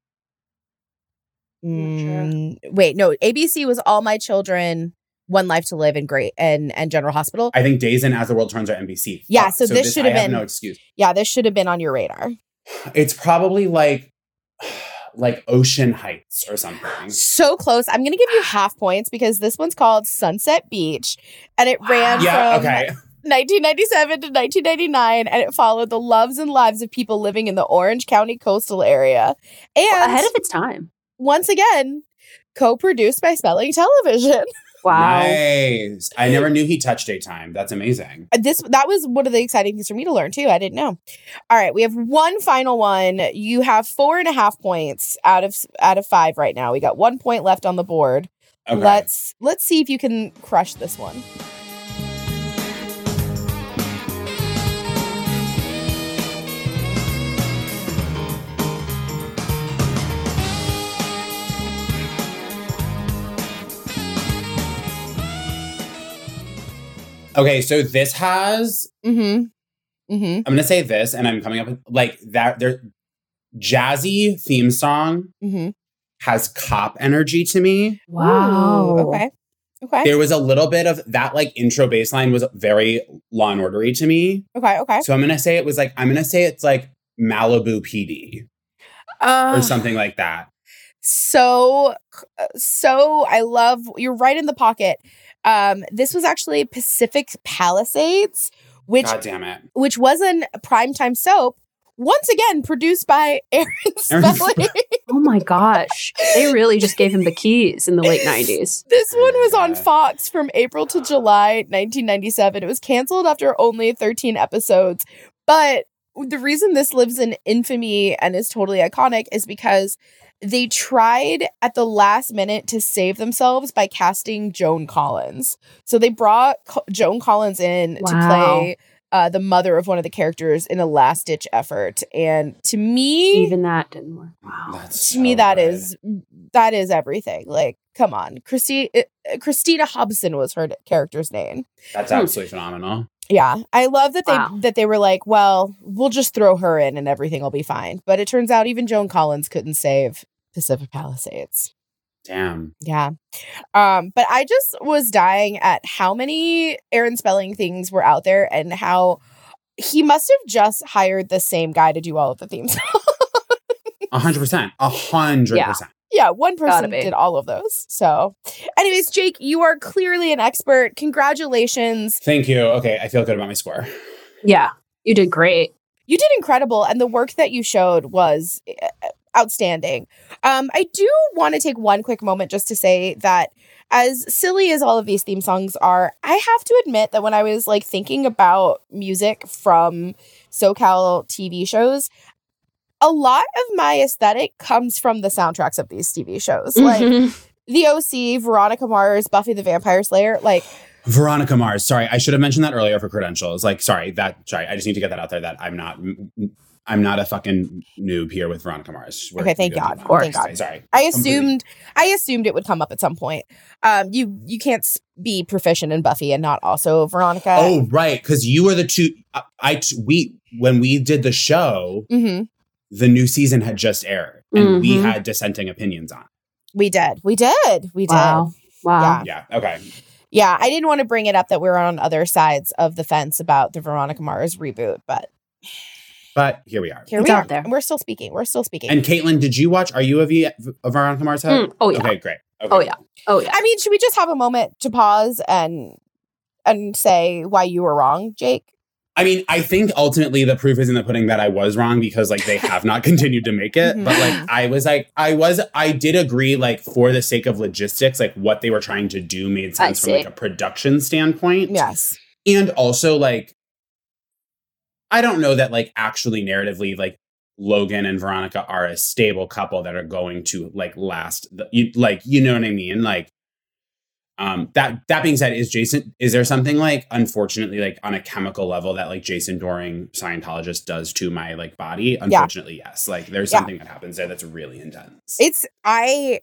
[SPEAKER 8] Mm, wait, no, A B C was All My Children, One Life to Live, and Great and and General Hospital.
[SPEAKER 10] I think Days and As the World Turns are N B C.
[SPEAKER 8] Yeah,
[SPEAKER 10] Fuck.
[SPEAKER 8] so this should have
[SPEAKER 10] I
[SPEAKER 8] been-
[SPEAKER 10] no excuse.
[SPEAKER 8] Yeah, this should have been on your radar.
[SPEAKER 10] It's probably like, like Ocean Heights or something.
[SPEAKER 8] So close. I'm going to give you half points because this one's called Sunset Beach and it ran
[SPEAKER 10] Yeah,
[SPEAKER 8] from
[SPEAKER 10] okay.
[SPEAKER 8] nineteen ninety-seven to nineteen ninety-nine and it followed the loves and lives of people living in the Orange County coastal area. And
[SPEAKER 9] Ahead of its time.
[SPEAKER 8] once again, co-produced by Spelling Television.
[SPEAKER 9] Wow.
[SPEAKER 10] Nice. I never knew he touched daytime. That's amazing.
[SPEAKER 8] This that was one of the exciting things for me to learn too. I didn't know. All right, we have one final one. You have four and a half points out of out of five right now. We got one point left on the board.
[SPEAKER 10] Okay.
[SPEAKER 8] Let's let's see if you can crush this one.
[SPEAKER 10] Okay, so this has,
[SPEAKER 8] Mm-hmm. Mm-hmm.
[SPEAKER 10] I'm going to say this, and I'm coming up with like that. Their jazzy theme song
[SPEAKER 8] Mm-hmm.
[SPEAKER 10] has cop energy to me.
[SPEAKER 9] Wow.
[SPEAKER 8] Ooh, okay. Okay.
[SPEAKER 10] There was a little bit of that, like intro bass line was very Law and Ordery to me.
[SPEAKER 8] Okay. Okay.
[SPEAKER 10] So I'm going to say it was like, I'm going to say it's like Malibu P D
[SPEAKER 8] Uh,
[SPEAKER 10] or something like that.
[SPEAKER 8] So, so I love, you're right in the pocket. Um, this was actually Pacific Palisades, which,
[SPEAKER 10] God damn it.
[SPEAKER 8] which was a primetime soap, once again produced by Aaron
[SPEAKER 10] Aaron
[SPEAKER 8] Spelling.
[SPEAKER 9] Oh my gosh. They really just gave him the keys in the late nineties.
[SPEAKER 8] This one was on
[SPEAKER 10] Yeah.
[SPEAKER 8] Fox from April to July nineteen ninety-seven. It was canceled after only thirteen episodes. But the reason this lives in infamy and is totally iconic is because they tried at the last minute to save themselves by casting Joan Collins. So they brought Co- Joan Collins in to
[SPEAKER 9] Wow.
[SPEAKER 8] play uh, the mother of one of the characters in a last ditch effort. And to me,
[SPEAKER 9] Even that didn't work. Wow.
[SPEAKER 10] That's
[SPEAKER 8] to me
[SPEAKER 10] so
[SPEAKER 8] that
[SPEAKER 10] good.
[SPEAKER 8] is that is everything. Like, come on. Christi- uh, Christina Hobson was her character's name.
[SPEAKER 10] That's absolutely phenomenal.
[SPEAKER 8] Yeah, I love that they
[SPEAKER 9] Wow.
[SPEAKER 8] that they were like, well, we'll just throw her in and everything will be fine. But it turns out even Joan Collins couldn't save Pacific Palisades.
[SPEAKER 10] Damn.
[SPEAKER 8] Yeah. Um, but I just was dying at how many Aaron Spelling things were out there and how he must have just hired the same guy to do all of the theme songs.
[SPEAKER 10] A hundred percent. A hundred percent.
[SPEAKER 8] Yeah, one
[SPEAKER 9] Gotta
[SPEAKER 8] person
[SPEAKER 9] be.
[SPEAKER 8] did all of those. So, anyways, Jake, you are clearly an expert. Congratulations.
[SPEAKER 10] Thank you. Okay, I feel good about my score.
[SPEAKER 9] Yeah, you did great.
[SPEAKER 8] You did incredible, and the work that you showed was uh, outstanding. Um, I do want to take one quick moment just to say that as silly as all of these theme songs are, I have to admit that when I was like thinking about music from SoCal T V shows, a lot of my aesthetic comes from the soundtracks of these T V shows. Like The O C, Veronica Mars, Buffy the Vampire Slayer, like
[SPEAKER 10] Veronica Mars. Sorry, I should have mentioned that earlier for credentials. Like, sorry, that sorry, I just need to get that out there that I'm not I'm not a fucking noob here with Veronica Mars. We're,
[SPEAKER 8] okay, thank
[SPEAKER 10] we're
[SPEAKER 8] God.
[SPEAKER 10] good.
[SPEAKER 8] Thank God.
[SPEAKER 10] Sorry.
[SPEAKER 8] I assumed I assumed it would come up at some point. Um, you you can't s- be proficient in Buffy and not also Veronica.
[SPEAKER 10] Oh, right, because you were the two. I, I we when we did the show,
[SPEAKER 8] Mm-hmm.
[SPEAKER 10] the new season had just aired, and we
[SPEAKER 9] Mhm.
[SPEAKER 10] had dissenting opinions on.
[SPEAKER 8] We did. We did. We did.
[SPEAKER 9] Wow. Wow.
[SPEAKER 10] Yeah. Okay.
[SPEAKER 8] Yeah, I didn't want to bring it up that we were on other sides of the fence about the Veronica Mars reboot, but
[SPEAKER 10] But here we are.
[SPEAKER 8] here
[SPEAKER 9] It's
[SPEAKER 8] we
[SPEAKER 9] out
[SPEAKER 8] are.
[SPEAKER 9] there.
[SPEAKER 8] And we're still speaking. We're still speaking.
[SPEAKER 10] And Caitlin, did you watch? Are you a, v, a Veronica Mars head?
[SPEAKER 9] Mm, oh, yeah.
[SPEAKER 10] Okay, great. Okay.
[SPEAKER 9] Oh, yeah. Oh, yeah.
[SPEAKER 8] I mean, should we just have a moment to pause and and say why you were wrong, Jake?
[SPEAKER 10] I mean, I think ultimately the proof is in the pudding that I was wrong because like they have not continued to make it. But like I was like, I was, I did agree like for the sake of logistics, like what they were trying to do made sense from
[SPEAKER 9] see.
[SPEAKER 10] like a production standpoint.
[SPEAKER 8] Yes.
[SPEAKER 10] And also like, I don't know that like actually narratively, like Logan and Veronica are a stable couple that are going to like last, the, you, like, you know what I mean? Like, Um, that that being said, is Jason, is there something like, unfortunately, like on a chemical level that like Jason Doring, Scientologist, does to my like body? Unfortunately, yes. Like there's
[SPEAKER 8] Yeah.
[SPEAKER 10] something that happens there that's really intense.
[SPEAKER 8] It's I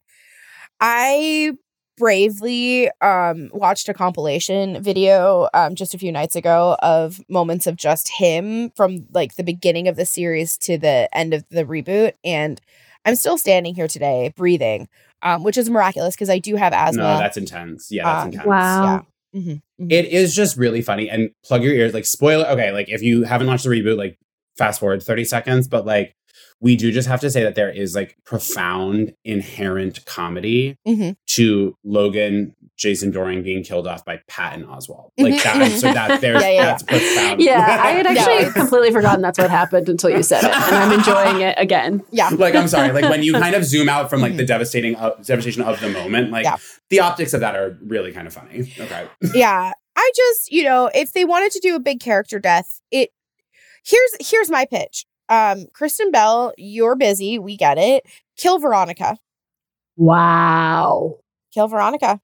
[SPEAKER 8] I bravely um watched a compilation video um just a few nights ago of moments of just him from like the beginning of the series to the end of the reboot, and I'm still standing here today breathing, um which is miraculous because I do have asthma.
[SPEAKER 10] No, that's intense. Yeah, that's
[SPEAKER 8] Um,
[SPEAKER 10] intense.
[SPEAKER 9] Wow.
[SPEAKER 8] Yeah. Mhm, mhm.
[SPEAKER 10] It is just really funny. And plug your ears, like spoiler. Okay, like if you haven't watched the reboot, like fast forward thirty seconds. But like we do just have to say that there is like profound inherent comedy
[SPEAKER 8] Mhm.
[SPEAKER 10] to Logan, Jason Doring being killed off by Patton Oswalt. Like that. So that there's
[SPEAKER 8] Yeah, yeah,
[SPEAKER 10] that's profound.
[SPEAKER 9] Yeah, I had actually
[SPEAKER 8] Yeah.
[SPEAKER 9] completely forgotten that's what happened until you said it, and I'm enjoying it again.
[SPEAKER 8] Yeah.
[SPEAKER 10] Like I'm sorry, like when you kind of zoom out from like the devastating uh, devastation of the moment, like
[SPEAKER 8] Yeah.
[SPEAKER 10] the optics of that are really kind of funny. Okay.
[SPEAKER 8] Yeah. I just, you know, if they wanted to do a big character death, it here's here's my pitch. Um, Kristen Bell, you're busy. We get it. Kill Veronica.
[SPEAKER 9] Wow.
[SPEAKER 8] Kill Veronica.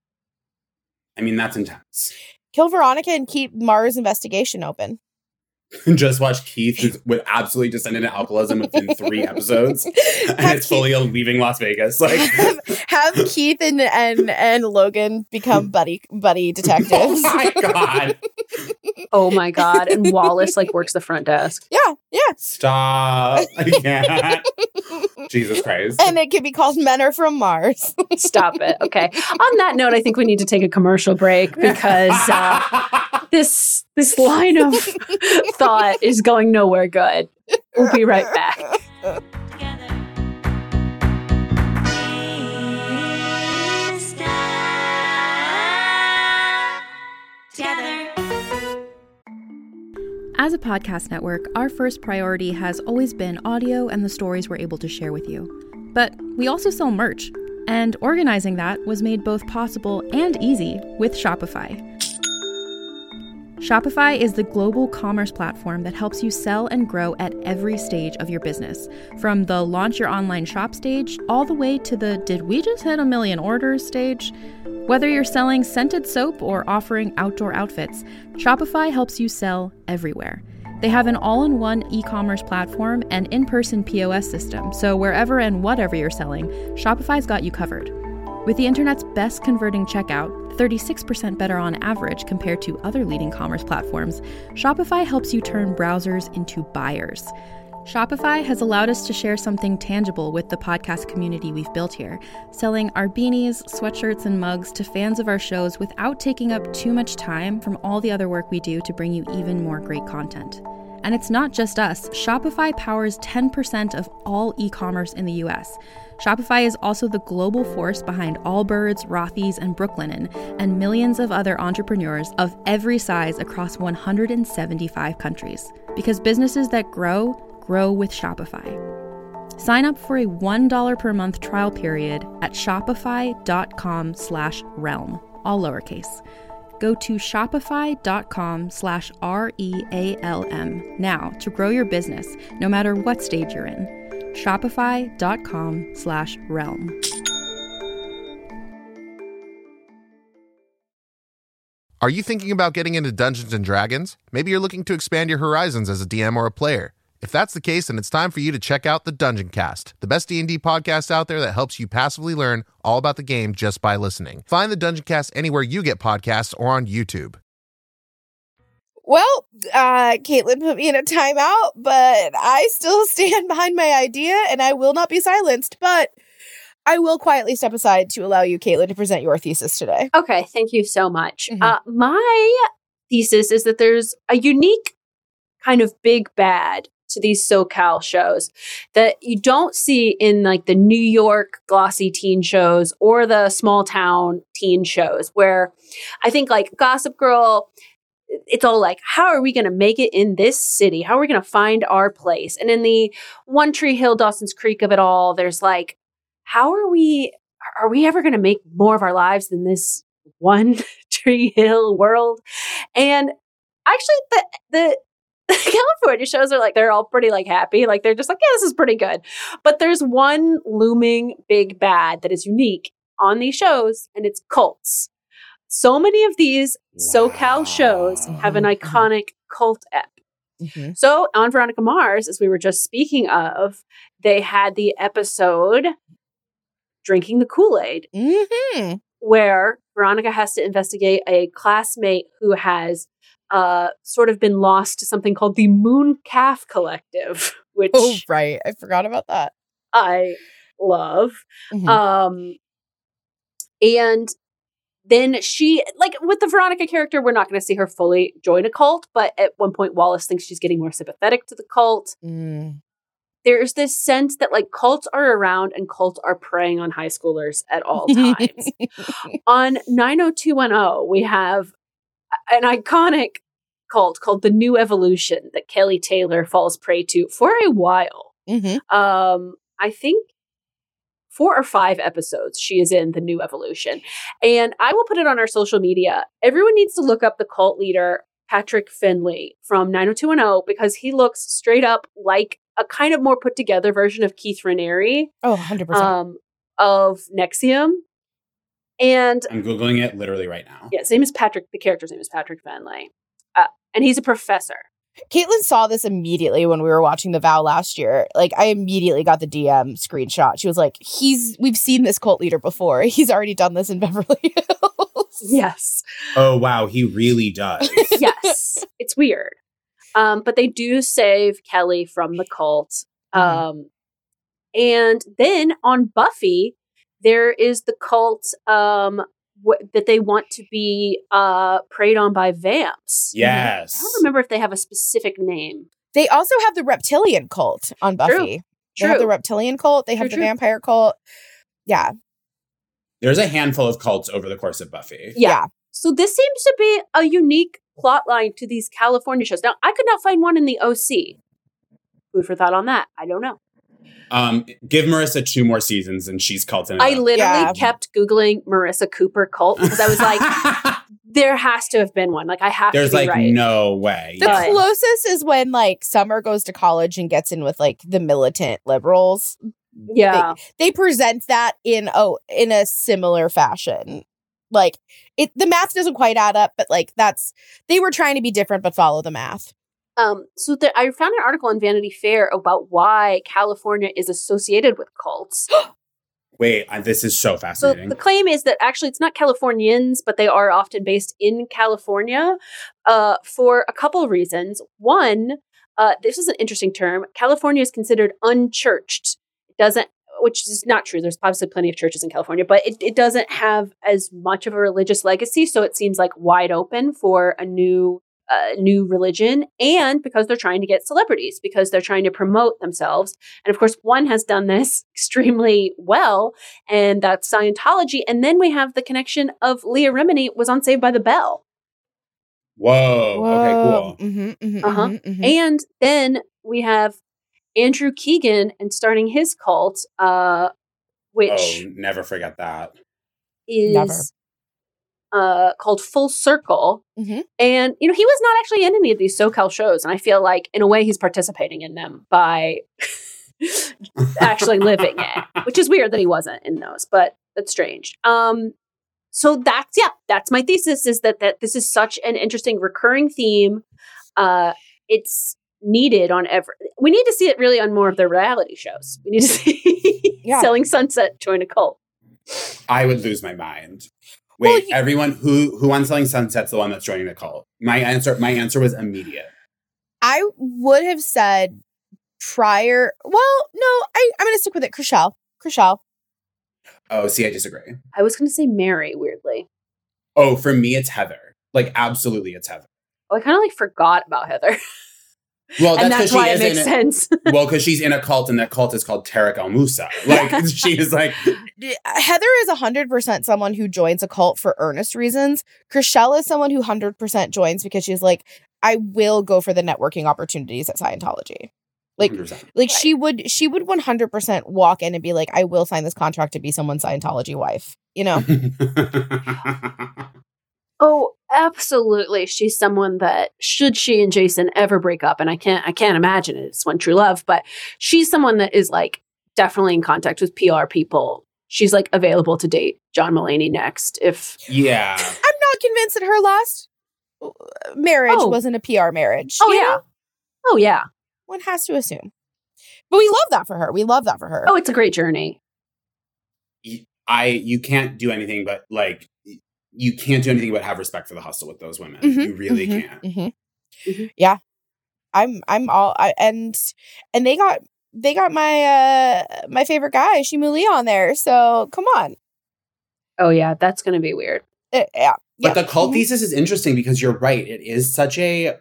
[SPEAKER 10] I mean, that's intense.
[SPEAKER 8] Kill Veronica and keep Mars' investigation open.
[SPEAKER 10] Just watch Keith who's with absolutely descended into alcoholism within three episodes, and
[SPEAKER 8] Have
[SPEAKER 10] it's fully leaving Las Vegas. Like,
[SPEAKER 8] have, have Keith and, and and Logan become buddy buddy detectives.
[SPEAKER 10] oh my god,
[SPEAKER 9] Oh my god. And Wallace like works the front desk.
[SPEAKER 8] Yeah, yeah.
[SPEAKER 10] stop! I can't. Jesus Christ.
[SPEAKER 8] And it could be called Men Are From Mars.
[SPEAKER 9] Stop it. Okay. On that note, I think we need to take a commercial break because uh, this this line of thought is going nowhere good. We'll be right back.
[SPEAKER 7] Together. We stand together.
[SPEAKER 1] As a podcast network, our first priority has always been audio and the stories we're able to share with you. But we also sell merch, and organizing that was made both possible and easy with Shopify. Shopify is the global commerce platform that helps you sell and grow at every stage of your business, from the launch your online shop stage all the way to the did we just hit a million orders stage. Whether you're selling scented soap or offering outdoor outfits, Shopify helps you sell everywhere. They have an all-in-one e-commerce platform and in-person P O S system, so wherever and whatever you're selling, Shopify's got you covered. With the internet's best converting checkout, thirty-six percent better on average compared to other leading commerce platforms, Shopify helps you turn browsers into buyers. Shopify has allowed us to share something tangible with the podcast community we've built here, selling our beanies, sweatshirts, and mugs to fans of our shows without taking up too much time from all the other work we do to bring you even more great content. And it's not just us. Shopify powers ten percent of all e-commerce in the U S. Shopify is also the global force behind Allbirds, Rothy's, and Brooklinen, and millions of other entrepreneurs of every size across one hundred seventy-five countries. Because businesses that grow, grow with Shopify. Sign up for a one dollar per month trial period at shopify.com slash realm, all lowercase. Go to shopify.com slash R-E-A-L-M now to grow your business, no matter what stage you're in. Shopify.com slash realm.
[SPEAKER 12] Are you thinking about getting into Dungeons and Dragons? Maybe you're looking to expand your horizons as a D M or a player. If that's the case, then it's time for you to check out the Dungeon Cast, the best D and D podcast out there that helps you passively learn all about the game just by listening. Find the Dungeon Cast anywhere you get podcasts or on YouTube.
[SPEAKER 8] Well, uh, Caitlin put me in a timeout, but I still stand behind my idea and I will not be silenced, but I will quietly step aside to allow you, Caitlin, to present your thesis today.
[SPEAKER 9] Okay, thank you so much.
[SPEAKER 8] Mhm.
[SPEAKER 9] Uh, my thesis is that there's a unique kind of big bad to these SoCal shows that you don't see in like the New York glossy teen shows or the small town teen shows, where I think like Gossip Girl, it's all like, how are we going to make it in this city? How are we going to find our place? And in the One Tree Hill, Dawson's Creek of it all, there's like, how are we, are we ever going to make more of our lives than this One Tree Hill world? And actually the, the, the California shows are like, they're all pretty like happy. Like they're just like, yeah, this is pretty good. But there's one looming big bad that is unique on these shows, and it's cults. So many of these wow. SoCal shows have an iconic cult ep. Mm-hmm. So on Veronica Mars, as we were just speaking of, they had the episode Drinking the Kool-Aid,
[SPEAKER 8] mm-hmm.
[SPEAKER 9] where Veronica has to investigate a classmate who has uh, sort of been lost to something called the Moon Calf Collective, which
[SPEAKER 8] oh, right. I forgot about that.
[SPEAKER 9] I love.
[SPEAKER 8] Mm-hmm.
[SPEAKER 9] Um, and then she, like with the Veronica character, we're not going to see her fully join a cult, but at one point Wallace thinks she's getting more sympathetic to the cult.
[SPEAKER 8] Mm.
[SPEAKER 9] There's this sense that like cults are around and cults are preying on high schoolers at all times. On nine oh two one oh, we have an iconic cult called the New Evolution that Kelly Taylor falls prey to for a while.
[SPEAKER 8] Mm-hmm.
[SPEAKER 9] Um, I think four or five episodes she is in the New Evolution. And I will put it on our social media. Everyone needs to look up the cult leader, Patrick Finley from nine oh two one oh, because he looks straight up like a kind of more put together version of Keith Raniere.
[SPEAKER 8] Oh, one hundred percent.
[SPEAKER 9] Um, of N X I V M. And
[SPEAKER 10] I'm Googling it literally right now.
[SPEAKER 9] Yeah, his name is Patrick. The character's name is Patrick Finley. Uh, and he's a professor.
[SPEAKER 8] Caitlin saw this immediately when we were watching The Vow last year. Like, I immediately got the D M screenshot. She was like, he's, we've seen this cult leader before. He's already done this in Beverly Hills.
[SPEAKER 9] Yes.
[SPEAKER 10] Oh, wow. He really does.
[SPEAKER 9] Yes. It's weird. Um, but they do save Kelly from the cult. Um, mm-hmm. And then on Buffy, there is the cult um, w- that they want to be uh, preyed on by vamps.
[SPEAKER 10] Yes.
[SPEAKER 9] I don't remember if they have a specific name.
[SPEAKER 8] They also have the reptilian cult on Buffy.
[SPEAKER 9] True.
[SPEAKER 8] They
[SPEAKER 9] True.
[SPEAKER 8] have the reptilian cult. They have
[SPEAKER 9] True,
[SPEAKER 8] the
[SPEAKER 9] true.
[SPEAKER 8] vampire cult. Yeah.
[SPEAKER 10] There's a handful of cults over the course of Buffy.
[SPEAKER 9] Yeah.
[SPEAKER 8] Yeah.
[SPEAKER 9] So this seems to be a unique plot line to these California shows. Now, I could not find one in the O C. Food for thought on that. I don't know.
[SPEAKER 10] Um, give Marissa two more seasons and she's culting it
[SPEAKER 9] I
[SPEAKER 10] up.
[SPEAKER 9] literally
[SPEAKER 8] Yeah.
[SPEAKER 9] kept Googling Marissa Cooper cult because I was like, there has to have been one. Like, I have
[SPEAKER 10] There's
[SPEAKER 9] to be
[SPEAKER 10] like
[SPEAKER 9] right.
[SPEAKER 10] no way.
[SPEAKER 8] The
[SPEAKER 9] But-
[SPEAKER 8] closest is when like Summer goes to college and gets in with like the militant liberals.
[SPEAKER 9] Yeah.
[SPEAKER 8] They present that in oh in a similar fashion. Like it the math doesn't quite add up, but like that's they were trying to be different but follow the math.
[SPEAKER 9] Um, so there, I found an article on Vanity Fair about why California is associated with cults.
[SPEAKER 10] Wait, uh, this is so
[SPEAKER 9] So
[SPEAKER 10] fascinating.
[SPEAKER 9] the claim is that actually it's not Californians, but they are often based in California uh, for a couple of reasons. One, uh, this is an interesting term. California is considered unchurched. It doesn't, which is not true. There's obviously plenty of churches in California, but it, it doesn't have as much of a religious legacy. So it seems like wide open for a new uh, new religion, and because they're trying to get celebrities, because they're trying to promote themselves. And of course, one has done this extremely well, and that's Scientology. And then we have the connection of Leah Remini was on Saved by the Bell.
[SPEAKER 10] Whoa.
[SPEAKER 8] Whoa.
[SPEAKER 10] Okay, cool.
[SPEAKER 8] Mm-hmm, mm-hmm,
[SPEAKER 9] Uh-huh.
[SPEAKER 8] mm-hmm, mm-hmm.
[SPEAKER 9] And then we have Andrew Keegan and starting his cult, uh, which
[SPEAKER 10] Oh, never forget that.
[SPEAKER 9] is
[SPEAKER 8] Never.
[SPEAKER 9] uh, called Full Circle.
[SPEAKER 8] Mm-hmm.
[SPEAKER 9] And, you know, he was not actually in any of these SoCal shows. And I feel like, in a way, he's participating in them by actually living it, which is weird that he wasn't in those, but that's strange. Um, so that's, yeah, that's my thesis, is that, that this is such an interesting recurring theme. Uh, it's needed on every, we need to see it really on more of their reality shows. We need to see
[SPEAKER 8] Yeah.
[SPEAKER 9] Selling Sunset join a cult.
[SPEAKER 10] I would lose my mind. Wait,
[SPEAKER 8] Well, you-
[SPEAKER 10] everyone who who on Selling Sunset's the one that's joining the cult? My answer, my answer was immediate.
[SPEAKER 8] I would have said prior. Well, no, I, I'm going to stick with it. Chrishell. Chrishell.
[SPEAKER 10] Oh, see, I disagree.
[SPEAKER 9] I was going to say Mary, weirdly.
[SPEAKER 10] Oh, for me, it's Heather. Like, absolutely, it's Heather.
[SPEAKER 9] Oh, I kind of like forgot about Heather.
[SPEAKER 10] Well,
[SPEAKER 9] And
[SPEAKER 10] that's
[SPEAKER 9] that's
[SPEAKER 10] 'cause
[SPEAKER 9] why
[SPEAKER 10] she
[SPEAKER 9] it
[SPEAKER 10] is
[SPEAKER 9] makes
[SPEAKER 10] in
[SPEAKER 9] sense.
[SPEAKER 10] Well, because she's in a cult, and that cult is called Tarek El Moussa. Like, she is like,
[SPEAKER 8] Heather is one hundred percent someone who joins a cult for earnest reasons. Chrishell is someone who one hundred percent joins because she's like, I will go for the networking opportunities at Scientology. Like,
[SPEAKER 10] one hundred percent.
[SPEAKER 8] like she would, she would one hundred percent walk in and be like, I will sign this contract to be someone's Scientology wife, you know?
[SPEAKER 9] Oh, absolutely. She's someone that, should she and Jason ever break up, and I can't I can't imagine it, it's one true love, but she's someone that is like definitely in contact with P R people. She's like available to date John Mulaney next if
[SPEAKER 10] Yeah.
[SPEAKER 8] I'm not convinced that her last uh, marriage
[SPEAKER 9] Oh.
[SPEAKER 8] wasn't a P R marriage.
[SPEAKER 9] Oh
[SPEAKER 8] you
[SPEAKER 9] yeah.
[SPEAKER 8] know?
[SPEAKER 9] Oh yeah.
[SPEAKER 8] One has to assume. But we love that for her. We love that for her.
[SPEAKER 9] Oh, it's a great journey.
[SPEAKER 10] I you can't do anything but like you can't do anything but have respect for the hustle with those women.
[SPEAKER 8] Mhm,
[SPEAKER 10] You really
[SPEAKER 8] mhm,
[SPEAKER 10] can't.
[SPEAKER 8] mhm.
[SPEAKER 9] Mhm.
[SPEAKER 8] Yeah, I'm. I'm all. I, and and they got they got my uh my favorite guy, Shimu Lee, on there. So come on.
[SPEAKER 9] Oh yeah, that's gonna be weird.
[SPEAKER 8] Uh, yeah.
[SPEAKER 10] But
[SPEAKER 8] yeah.
[SPEAKER 10] the cult
[SPEAKER 8] Mhm.
[SPEAKER 10] thesis is interesting because you're right. It is such a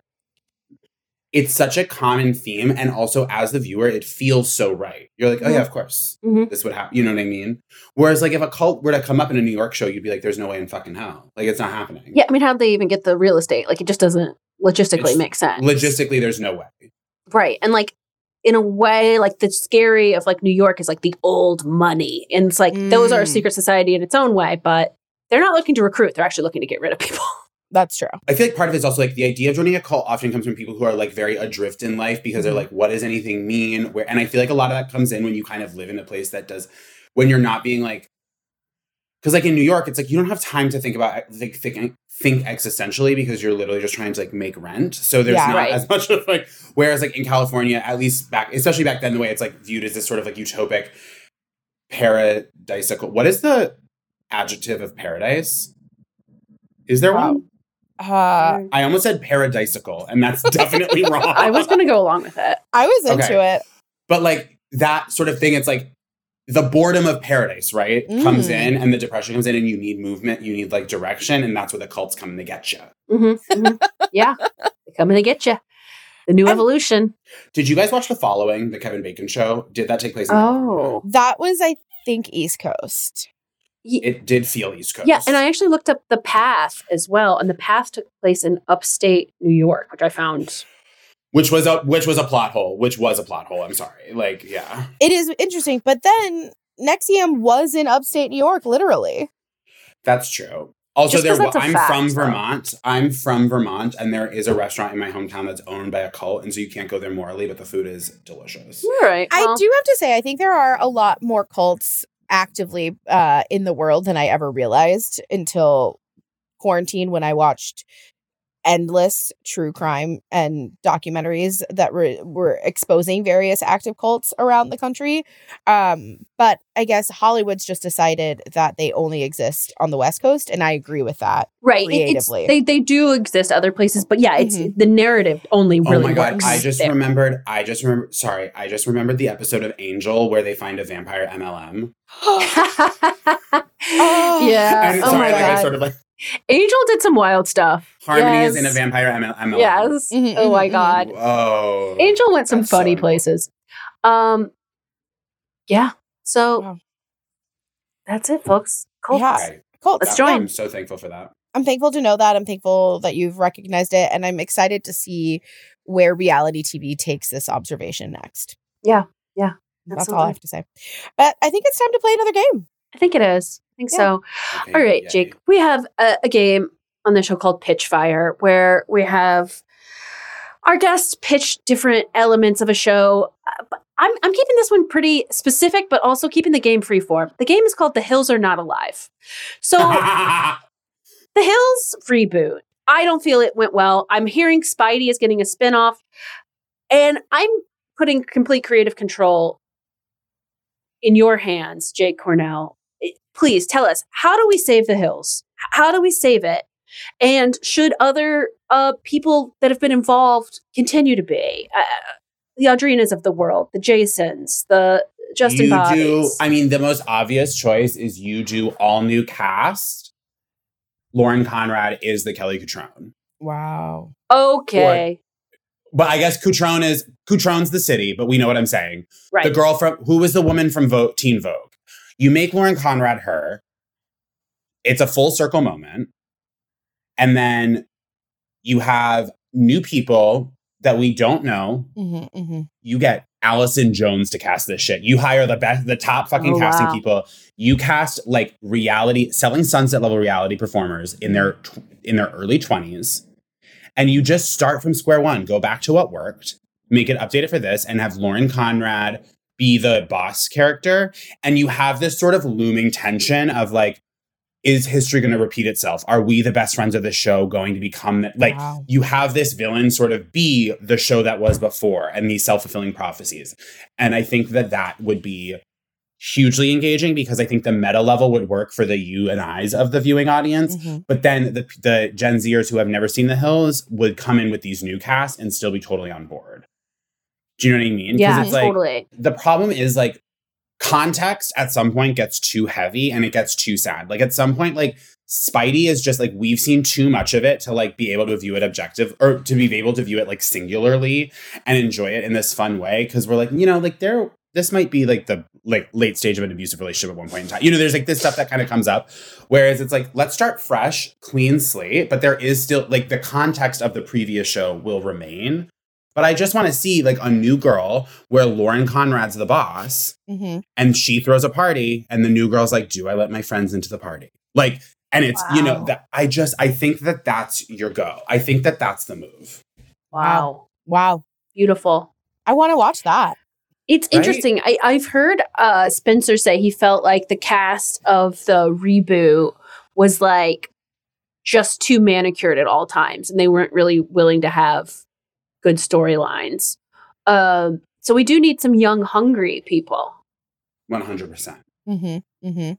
[SPEAKER 10] it's such a common theme, and also as the viewer, it feels so right. You're like, oh yeah, of course,
[SPEAKER 9] Mhm.
[SPEAKER 10] this would happen. You know what I mean? Whereas, like, if a cult were to come up in a New York show, you'd be like, there's no way in fucking hell. Like, it's not happening.
[SPEAKER 9] Yeah, I mean, how'd they even get the real estate? Like, it just doesn't logistically
[SPEAKER 10] It's-
[SPEAKER 9] make sense.
[SPEAKER 10] Logistically, there's no way.
[SPEAKER 9] Right. And like, in a way, like the scary of like New York is like the old money. And it's like, those are a
[SPEAKER 8] Mm.
[SPEAKER 9] secret society in its own way, but they're not looking to recruit. They're actually looking to get rid of people.
[SPEAKER 8] That's true.
[SPEAKER 10] I feel like part of it is also like the idea of joining a cult often comes from people who are like very adrift in life because they're like, what does anything mean? Where, and I feel like a lot of that comes in when you kind of live in a place that does, when you're not being like, because like in New York, it's like you don't have time to think about think think, think existentially because you're literally just trying to like make rent. So there's
[SPEAKER 8] Yeah,
[SPEAKER 10] not
[SPEAKER 9] right.
[SPEAKER 10] as much of like, whereas like in California, at least back, especially back then, the way it's like viewed as this sort of like utopic paradisical. What is the adjective of paradise? Is there
[SPEAKER 8] Wow.
[SPEAKER 10] one?
[SPEAKER 8] Uh,
[SPEAKER 10] I almost said paradisical, and that's definitely wrong.
[SPEAKER 9] I was going to go along with it.
[SPEAKER 8] I was into
[SPEAKER 10] Okay.
[SPEAKER 8] it.
[SPEAKER 10] But like that sort of thing, it's like the boredom of paradise, right? Comes
[SPEAKER 8] Mm.
[SPEAKER 10] in, and the depression comes in, and you need movement, you need like direction, and that's where the cults come and they get you.
[SPEAKER 9] Mm-hmm, yeah. They come and they get you. The new
[SPEAKER 8] I'm-
[SPEAKER 9] evolution.
[SPEAKER 10] Did you guys watch The Following, the Kevin Bacon show? Did that take place in California?
[SPEAKER 9] Oh.
[SPEAKER 8] That was, I think, East Coast.
[SPEAKER 10] It did feel East Coast.
[SPEAKER 9] Yeah. And I actually looked up The Path as well. And The Path took place in upstate New York, which I found.
[SPEAKER 10] which was a which was a plot hole. Which was a plot hole. I'm sorry. Like, yeah.
[SPEAKER 8] It is interesting, but then Nexium was in upstate New York, literally.
[SPEAKER 10] That's true. Also,
[SPEAKER 9] Just
[SPEAKER 10] there
[SPEAKER 9] 'cause that's a
[SPEAKER 10] I'm
[SPEAKER 9] fact,
[SPEAKER 10] from
[SPEAKER 9] though.
[SPEAKER 10] Vermont. I'm from Vermont, and there is a restaurant in my hometown that's owned by a cult, and so you can't go there morally, but the food is delicious.
[SPEAKER 9] All right.
[SPEAKER 8] I
[SPEAKER 9] well,
[SPEAKER 8] do have to say, I think there are a lot more cults actively uh, in the world than I ever realized until quarantine, when I watched endless true crime and documentaries that were were exposing various active cults around the country. Um, but I guess Hollywood's just decided that they only exist on the West Coast, and I agree with that.
[SPEAKER 9] Right. it- it's-
[SPEAKER 8] creatively.
[SPEAKER 9] they, they do exist other places, but yeah, it's
[SPEAKER 8] Mhm.
[SPEAKER 9] the narrative only really
[SPEAKER 10] Oh my god!
[SPEAKER 9] works
[SPEAKER 10] I just
[SPEAKER 9] there.
[SPEAKER 10] remembered. I just remember. Sorry, I just remembered the episode of Angel where they find a vampire M L M.
[SPEAKER 8] Oh.
[SPEAKER 9] yeah.
[SPEAKER 10] And
[SPEAKER 9] Oh
[SPEAKER 10] sorry,
[SPEAKER 9] my
[SPEAKER 10] like, I
[SPEAKER 9] god.
[SPEAKER 10] sort of like
[SPEAKER 9] Angel did some wild stuff.
[SPEAKER 10] Harmony
[SPEAKER 9] yes.
[SPEAKER 10] is in a vampire M L M.
[SPEAKER 9] Yes.
[SPEAKER 8] Mhm,
[SPEAKER 9] Oh my
[SPEAKER 8] mhm,
[SPEAKER 9] god.
[SPEAKER 10] Oh.
[SPEAKER 9] Angel went some
[SPEAKER 10] that's
[SPEAKER 9] funny
[SPEAKER 10] so
[SPEAKER 9] places. Um. Yeah. So
[SPEAKER 8] Wow.
[SPEAKER 9] that's it, folks. Cool.
[SPEAKER 8] Yeah.
[SPEAKER 10] Right.
[SPEAKER 8] Cool.
[SPEAKER 9] Let's
[SPEAKER 10] Yeah,
[SPEAKER 9] join.
[SPEAKER 10] I'm so thankful for that.
[SPEAKER 8] I'm thankful to know that. I'm thankful that you've recognized it. And I'm excited to see where reality T V takes this observation next.
[SPEAKER 9] Yeah. Yeah.
[SPEAKER 8] That's all I have to say. But I think it's time to play another game.
[SPEAKER 9] I think it is. I think
[SPEAKER 8] Yeah.
[SPEAKER 9] so.
[SPEAKER 10] Okay,
[SPEAKER 9] All right,
[SPEAKER 10] yay.
[SPEAKER 9] Jake. We have a, a game on the show called Pitch Fire, where we have our guests pitch different elements of a show. Uh, but I'm, I'm keeping this one pretty specific, but also keeping the game free form. The game is called The Hills Are Not Alive. So The Hills reboot. I don't feel it went well. I'm hearing Spidey is getting a spinoff, and I'm putting complete creative control in your hands, Jake Cornell. Please tell us, how do we save The Hills? How do we save it? And should other uh, people that have been involved continue to be? Uh, the Audrinas of the world, the Jasons, the Justin
[SPEAKER 10] you
[SPEAKER 9] Bobbies.
[SPEAKER 10] do, I mean, the most obvious choice is you do all new cast. Lauren Conrad is the Kelly Cutrone.
[SPEAKER 8] Wow.
[SPEAKER 9] Okay.
[SPEAKER 10] But I guess Cutrone is, Cutrone's the city, but we know what I'm saying.
[SPEAKER 9] Right.
[SPEAKER 10] The girl from, who was the woman from Vogue, Teen Vogue. You make Lauren Conrad her. It's a full circle moment. And then you have new people that we don't know.
[SPEAKER 8] Mm-hmm, mm-hmm.
[SPEAKER 10] You get Allison Jones to cast this shit. You hire the best, the top fucking
[SPEAKER 9] Oh,
[SPEAKER 10] casting
[SPEAKER 9] wow.
[SPEAKER 10] people. You cast like reality, Selling Sunset level reality performers in their tw- in their early twenties, and you just start from square one. Go back to what worked, make it updated for this, and have Lauren Conrad be the boss character. And you have this sort of looming tension of like, is history going to repeat itself? Are we the best friends of the show going to become the, like,
[SPEAKER 8] Wow.
[SPEAKER 10] you have this villain sort of be the show that was before and these self-fulfilling prophecies. And I think that that would be hugely engaging because I think the meta level would work for the you and I's of the viewing audience.
[SPEAKER 8] Mm-hmm.
[SPEAKER 10] But then the, the Gen Zers who have never seen The Hills would come in with these new casts and still be totally on board. Do you know what I mean? 'Cause
[SPEAKER 9] Yeah,
[SPEAKER 10] it's like,
[SPEAKER 9] totally.
[SPEAKER 10] the problem is like, context at some point gets too heavy and it gets too sad. Like at some point, like Spidey is just like, we've seen too much of it to like be able to view it objective or to be able to view it like singularly and enjoy it in this fun way. Cause we're like, you know, like there, this might be like the like late stage of an abusive relationship at one point in time. You know, there's like this stuff that kind of comes up. Whereas it's like, let's start fresh, clean slate, but there is still like the context of the previous show will remain. But I just want to see like a new girl where Lauren Conrad's the boss
[SPEAKER 8] Mm-hmm.
[SPEAKER 10] and she throws a party and the new girl's like, do I let my friends into the party? Like, and it's, you know,
[SPEAKER 9] Wow.
[SPEAKER 10] that I just, I think that that's your go. I think that that's the move.
[SPEAKER 9] Wow.
[SPEAKER 8] Wow.
[SPEAKER 9] Beautiful.
[SPEAKER 8] I want to watch that.
[SPEAKER 9] It's
[SPEAKER 10] Right?
[SPEAKER 9] interesting. I, I've heard uh, Spencer say he felt like the cast of the reboot was like just too manicured at all times, and they weren't really willing to have good storylines. Um, so we do need some young, hungry people.
[SPEAKER 10] one hundred percent.
[SPEAKER 8] Mm-hmm. Mm-hmm.
[SPEAKER 9] And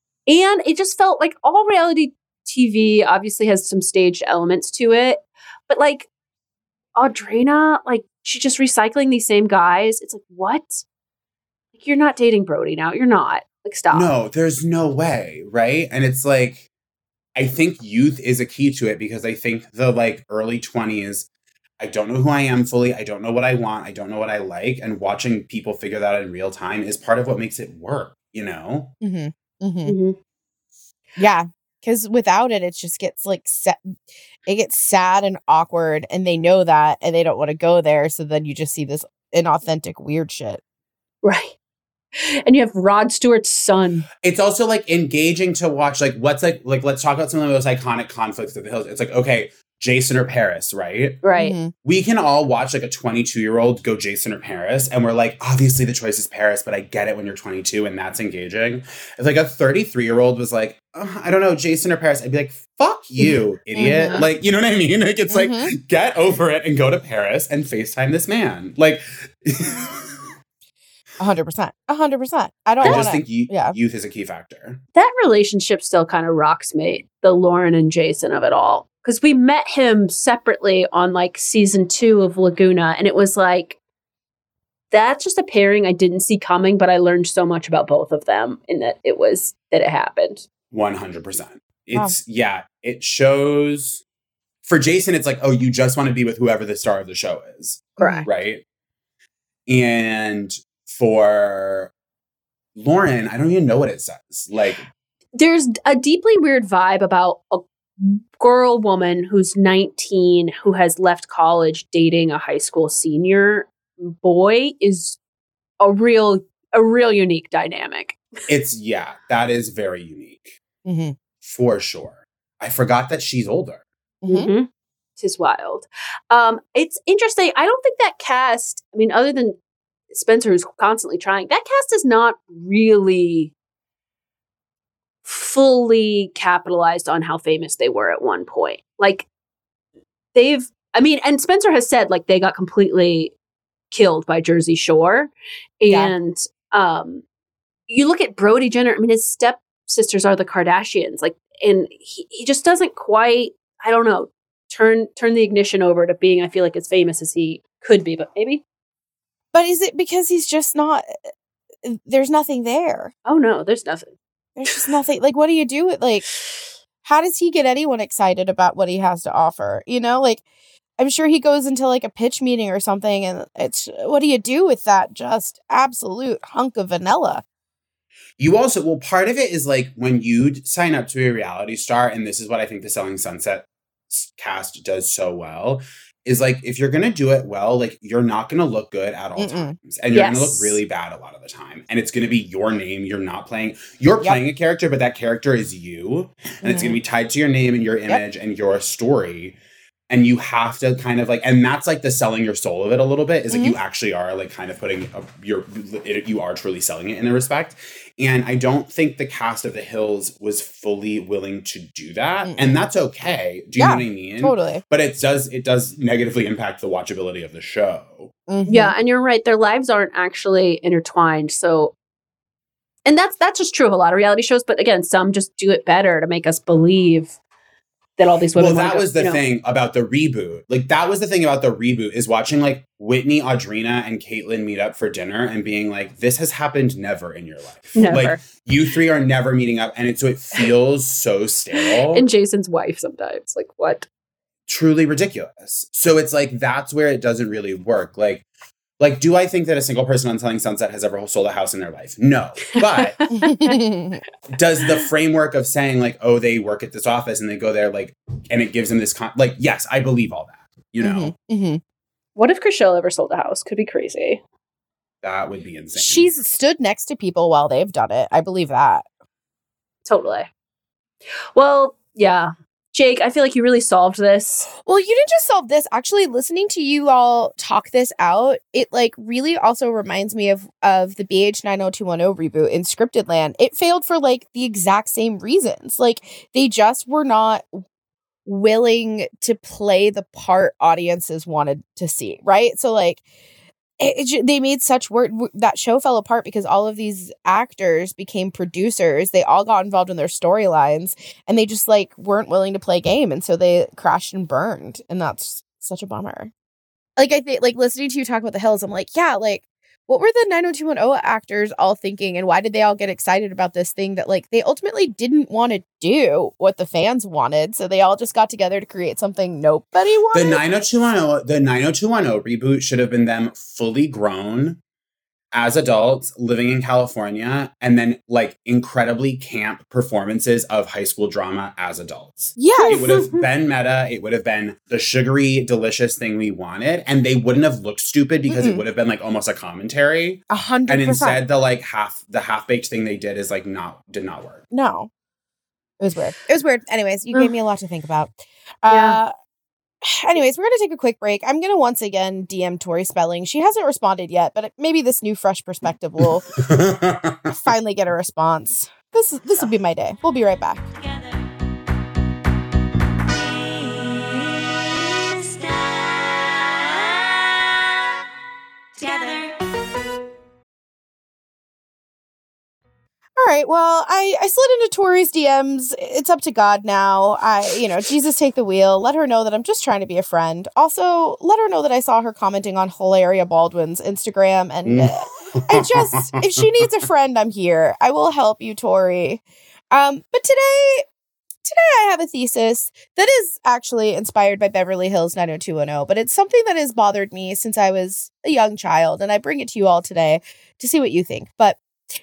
[SPEAKER 9] it just felt like all reality T V obviously has some staged elements to it, but like Audrina, like she's just recycling these same guys. It's like, what? Like you're not dating Brody now. You're not. Like stop.
[SPEAKER 10] No, there's no way, right? And it's like, I think youth is a key to it because I think the like early twenties, I don't know who I am fully. I don't know what I want. I don't know what I like. And watching people figure that out in real time is part of what makes it work, you know?
[SPEAKER 8] Mm-hmm. Mm-hmm.
[SPEAKER 9] Mhm.
[SPEAKER 8] Yeah. Because without it, it just gets like sad. It gets sad and awkward, and they know that, and they don't want to go there. So then you just see this inauthentic, weird shit.
[SPEAKER 9] Right. And you have Rod Stewart's son.
[SPEAKER 10] It's also like engaging to watch, like what's like, like let's talk about some of the most iconic conflicts of the Hills. It's like, okay, Jason or Paris, right?
[SPEAKER 9] Right.
[SPEAKER 8] Mm-hmm.
[SPEAKER 10] We can all watch like a twenty-two year old go Jason or Paris, and we're like, obviously the choice is Paris, but I get it when you're twenty-two and that's engaging. If like a thirty-three year old was like, oh, I don't know, Jason or Paris, I'd be like, fuck you, idiot.
[SPEAKER 8] Mhm.
[SPEAKER 10] Like, you know what I mean? Like, it's like,
[SPEAKER 8] Mhm.
[SPEAKER 10] get over it and go to Paris and FaceTime this man. Like,
[SPEAKER 8] A hundred percent. A hundred percent. I don't
[SPEAKER 10] I
[SPEAKER 8] want
[SPEAKER 10] just
[SPEAKER 8] to.
[SPEAKER 10] think you,
[SPEAKER 8] yeah.
[SPEAKER 10] youth is a key factor.
[SPEAKER 9] That relationship still kind of rocks me, the Lauren and Jason of it all. Because we met him separately on like season two of Laguna, and it was like, that's just a pairing I didn't see coming, but I learned so much about both of them in that it was, that it happened.
[SPEAKER 10] one hundred percent. It's, wow. yeah, it shows... For Jason, it's like, oh, you just want to be with whoever the star of the show is.
[SPEAKER 9] Correct.
[SPEAKER 10] Right? And for Lauren, I don't even know what it says. Like,
[SPEAKER 9] there's a deeply weird vibe about a girl woman who's nineteen who has left college dating a high school senior boy is a real a real unique dynamic.
[SPEAKER 10] It's, yeah, that is very unique.
[SPEAKER 8] Mm-hmm.
[SPEAKER 10] For sure. I forgot that she's older.
[SPEAKER 9] Mm-hmm. This is wild. Um, it's interesting. I don't think that cast, I mean, other than Spencer, who's constantly trying, that cast is not really fully capitalized on how famous they were at one point. Like, they've, I mean, and Spencer has said, like, they got completely killed by Jersey Shore. And yeah. um, you look at Brody Jenner, I mean, his stepsisters are the Kardashians. Like, and he, he just doesn't quite, I don't know, turn turn the ignition over to being, I feel like, as famous as he could be, but maybe.
[SPEAKER 8] But is it because he's just not, there's nothing there?
[SPEAKER 9] Oh, no, there's nothing.
[SPEAKER 8] There's just nothing. Like, what do you do with, like, how does he get anyone excited about what he has to offer? You know, like, I'm sure he goes into, like, a pitch meeting or something, and it's, what do you do with that just absolute hunk of vanilla?
[SPEAKER 10] You also, well, part of it is, like, when you sign up to be a reality star, and this is what I think the Selling Sunset cast does so well, is, like, if you're going to do it well, like, you're not going to look good at all Mm-mm. times. And you're yes. going to look really bad a lot of the time. And it's going to be your name. You're not playing, you're yep. playing a character, but that character is you. And mm-hmm. it's going to be tied to your name and your image yep. and your story. And you have to kind of like, and that's like the selling your soul of it a little bit, is like mm-hmm. you actually are like kind of putting a, your, you are truly selling it in a respect. And I don't think the cast of The Hills was fully willing to do that. Mm-hmm. And that's okay. Do you
[SPEAKER 8] yeah,
[SPEAKER 10] know what I mean?
[SPEAKER 8] Totally.
[SPEAKER 10] But it does, it does negatively impact the watchability of the show.
[SPEAKER 9] Mm-hmm. Yeah. And you're right. Their lives aren't actually intertwined. So, and that's, that's just true of a lot of reality shows. But again, some just do it better to make us believe that all these women.
[SPEAKER 10] Well, that
[SPEAKER 9] go,
[SPEAKER 10] was the
[SPEAKER 9] you know.
[SPEAKER 10] thing about the reboot. Like, that was the thing about the reboot, is watching like Whitney, Audrina, and Caitlyn meet up for dinner and being like, this has happened never in your life.
[SPEAKER 9] Never.
[SPEAKER 10] Like, you three are never meeting up. And it, so it feels so stale.
[SPEAKER 9] And Jason's wife sometimes. Like, what?
[SPEAKER 10] Truly ridiculous. So it's like, that's where it doesn't really work. Like, Like, do I think that a single person on Selling Sunset has ever sold a house in their life? No. But does the framework of saying, like, oh, they work at this office and they go there, like, and it gives them this, con- like, yes, I believe all that, you know?
[SPEAKER 8] Mm-hmm. Mm-hmm.
[SPEAKER 9] What if Chrishell ever sold a house? Could be crazy.
[SPEAKER 10] That would be insane.
[SPEAKER 8] She's stood next to people while they've done it. I believe that.
[SPEAKER 9] Totally. Well, yeah. Jake, I feel like you really solved this.
[SPEAKER 8] Well, you didn't just solve this. Actually, listening to you all talk this out, it like really also reminds me of of the B H nine oh two one oh reboot in Scripted Land. It failed for like the exact same reasons. Like, they just were not willing to play the part audiences wanted to see, right? So like, It, it, they made such work, that show fell apart because all of these actors became producers. They all got involved in their storylines, and they just like weren't willing to play game, and so they crashed and burned. And that's such a bummer. Like, I think, like, listening to you talk about The Hills, I'm like, yeah, like, what were the nine oh two one oh actors all thinking, and why did they all get excited about this thing that like they ultimately didn't want to do what the fans wanted? So they all just got together to create something nobody wanted.
[SPEAKER 10] The nine oh two one oh, the nine oh two one oh reboot should have been them fully grown as adults living in California, and then like incredibly camp performances of high school drama as adults.
[SPEAKER 8] Yeah.
[SPEAKER 10] It would have been meta. It would have been the sugary, delicious thing we wanted. And they wouldn't have looked stupid because Mm-mm. it would have been like almost a commentary.
[SPEAKER 8] A hundred
[SPEAKER 10] And
[SPEAKER 8] percent.
[SPEAKER 10] instead the like half, the half-baked thing they did is like not, did not work.
[SPEAKER 8] No. It was weird. It was weird. Anyways, you gave me a lot to think about.
[SPEAKER 9] Yeah.
[SPEAKER 8] Uh, Anyways, we're going to take a quick break. I'm going to once again D M Tori Spelling. She hasn't responded yet, but maybe this new fresh perspective will finally get a response. This this will be my day. We'll be right back. All right, well, I, I slid into Tori's D Ms. It's up to God now. I, you know, Jesus take the wheel. Let her know that I'm just trying to be a friend. Also, let her know that I saw her commenting on Hilaria Baldwin's Instagram. And uh, I just, if she needs a friend, I'm here. I will help you, Tori. Um, but today, today I have a thesis that is actually inspired by Beverly Hills nine oh two one oh, but it's something that has bothered me since I was a young child, and I bring it to you all today to see what you think. But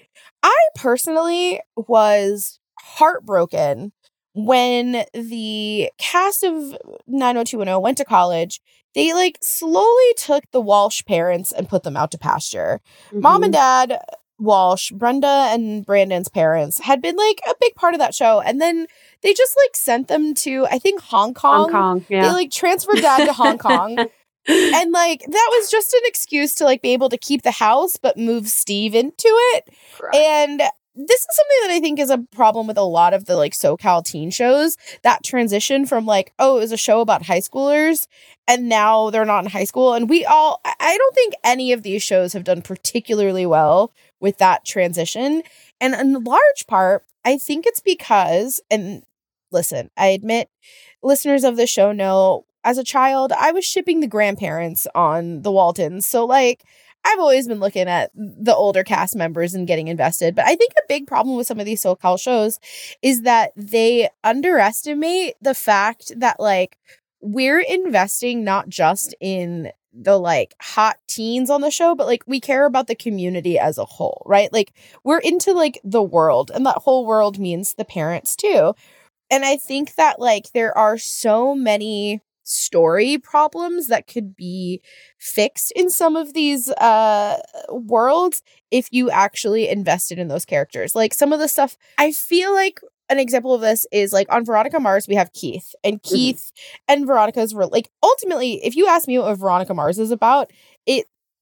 [SPEAKER 8] I personally was heartbroken when the cast of nine oh two one oh went to college. They like slowly took the Walsh parents and put them out to pasture. Mm-hmm. Mom and Dad Walsh, Brenda and Brandon's parents, had been like a big part of that show, and then they just like sent them to, I think, Hong Kong.
[SPEAKER 9] Hong Kong, yeah.
[SPEAKER 8] They like transferred Dad to Hong Kong. And like that was just an excuse to like be able to keep the house but move Steve into it. Right. And this is something that I think is a problem with a lot of the like SoCal teen shows, that transition from like, oh, it was a show about high schoolers and now they're not in high school. And we all, I don't think any of these shows have done particularly well with that transition. And in large part, I think it's because, and listen, I admit listeners of the show know as a child, I was shipping the grandparents on the Waltons. So like, I've always been looking at the older cast members and getting invested. But I think a big problem with some of these SoCal shows is that they underestimate the fact that like we're investing not just in the like hot teens on the show, but like we care about the community as a whole, right? Like we're into like the world, and that whole world means the parents too. And I think that like there are so many story problems that could be fixed in some of these uh worlds if you actually invested in those characters. Like some of the stuff, I feel like an example of this is like on Veronica Mars, we have Keith, and Keith mm-hmm. and Veronica's were like, ultimately, if you ask me what Veronica Mars is about, it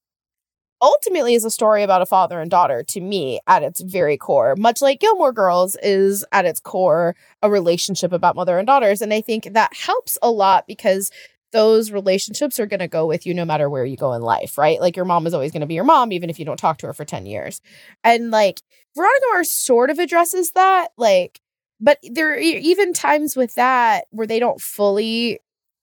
[SPEAKER 8] ultimately is a story about a father and daughter to me at its very core, much like Gilmore Girls is at its core a relationship about mother and daughters. And I think that helps a lot because those relationships are going to go with you no matter where you go in life, right? Like your mom is always going to be your mom, even if you don't talk to her for ten years. And like Veronica Mars sort of addresses that, like, but there are even times with that where they don't fully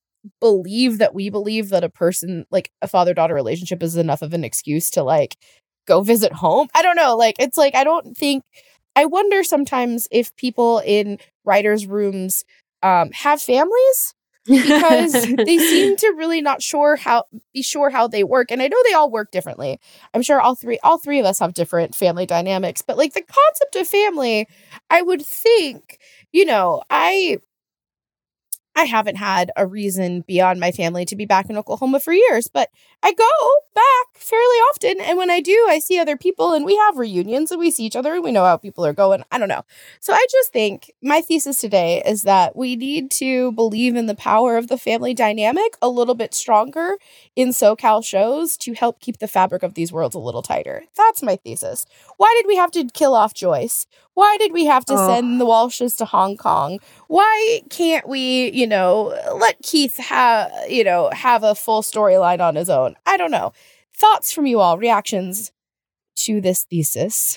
[SPEAKER 8] believe that we believe that a person, like a father-daughter relationship, is enough of an excuse to like go visit home. I don't know. Like, it's like, I don't think, I wonder sometimes if people in writers' rooms um, have families because they seem to really not sure how, be sure how they work. And I know they all work differently. I'm sure all three, all three of us have different family dynamics, but like the concept of family, I would think, you know, I, I haven't had a reason beyond my family to be back in Oklahoma for years, but I go back fairly often. And when I do, I see other people and we have reunions and we see each other and we know how people are going. I don't know. So I just think my thesis today is that we need to believe in the power of the family dynamic a little bit stronger in SoCal shows to help keep the fabric of these worlds a little tighter. That's my thesis. Why did we have to kill off Joyce? Why did we have to oh. send the Walshes to Hong Kong? Why can't we, you know, let Keith have, you know, have a full storyline on his own? I don't know. Thoughts from you all, reactions to this thesis?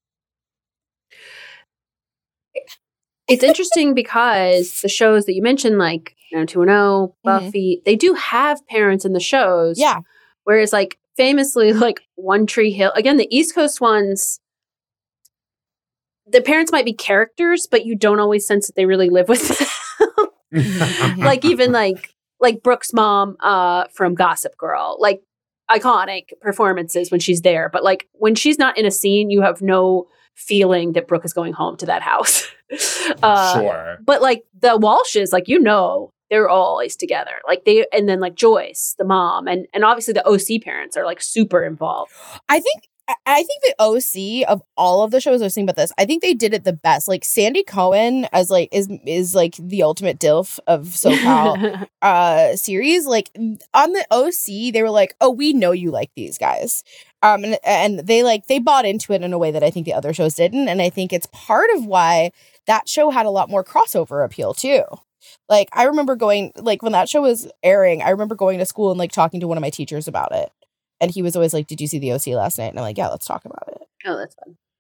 [SPEAKER 9] It's interesting because the shows that you mentioned, like nine oh two one oh, Buffy, mm-hmm. they do have parents in the shows.
[SPEAKER 8] Yeah.
[SPEAKER 9] Whereas, like, famously, like One Tree Hill, again, the East Coast ones, the parents might be characters, but you don't always sense that they really live with them. Like even like like Brooke's mom uh, from Gossip Girl, like iconic performances when she's there. But like when she's not in a scene, you have no feeling that Brooke is going home to that house. uh,
[SPEAKER 10] sure.
[SPEAKER 9] But like the Walshes, like, you know, they're always together. Like they, and then like Joyce, the mom, and and obviously the O C parents are like super involved.
[SPEAKER 8] I think I think the O C of all of the shows I was thinking about this, I think they did it the best. Like Sandy Cohen as like is is like the ultimate DILF of SoCal uh series. Like on the O C, they were like, oh, we know you like these guys. Um and, and they like they bought into it in a way that I think the other shows didn't. And I think it's part of why that show had a lot more crossover appeal too. Like I remember going, like when that show was airing, I remember going to school and like talking to one of my teachers about it. And he was always like, did you see the O C last night? And I'm like, yeah, let's talk about it.
[SPEAKER 9] Oh, that's fun.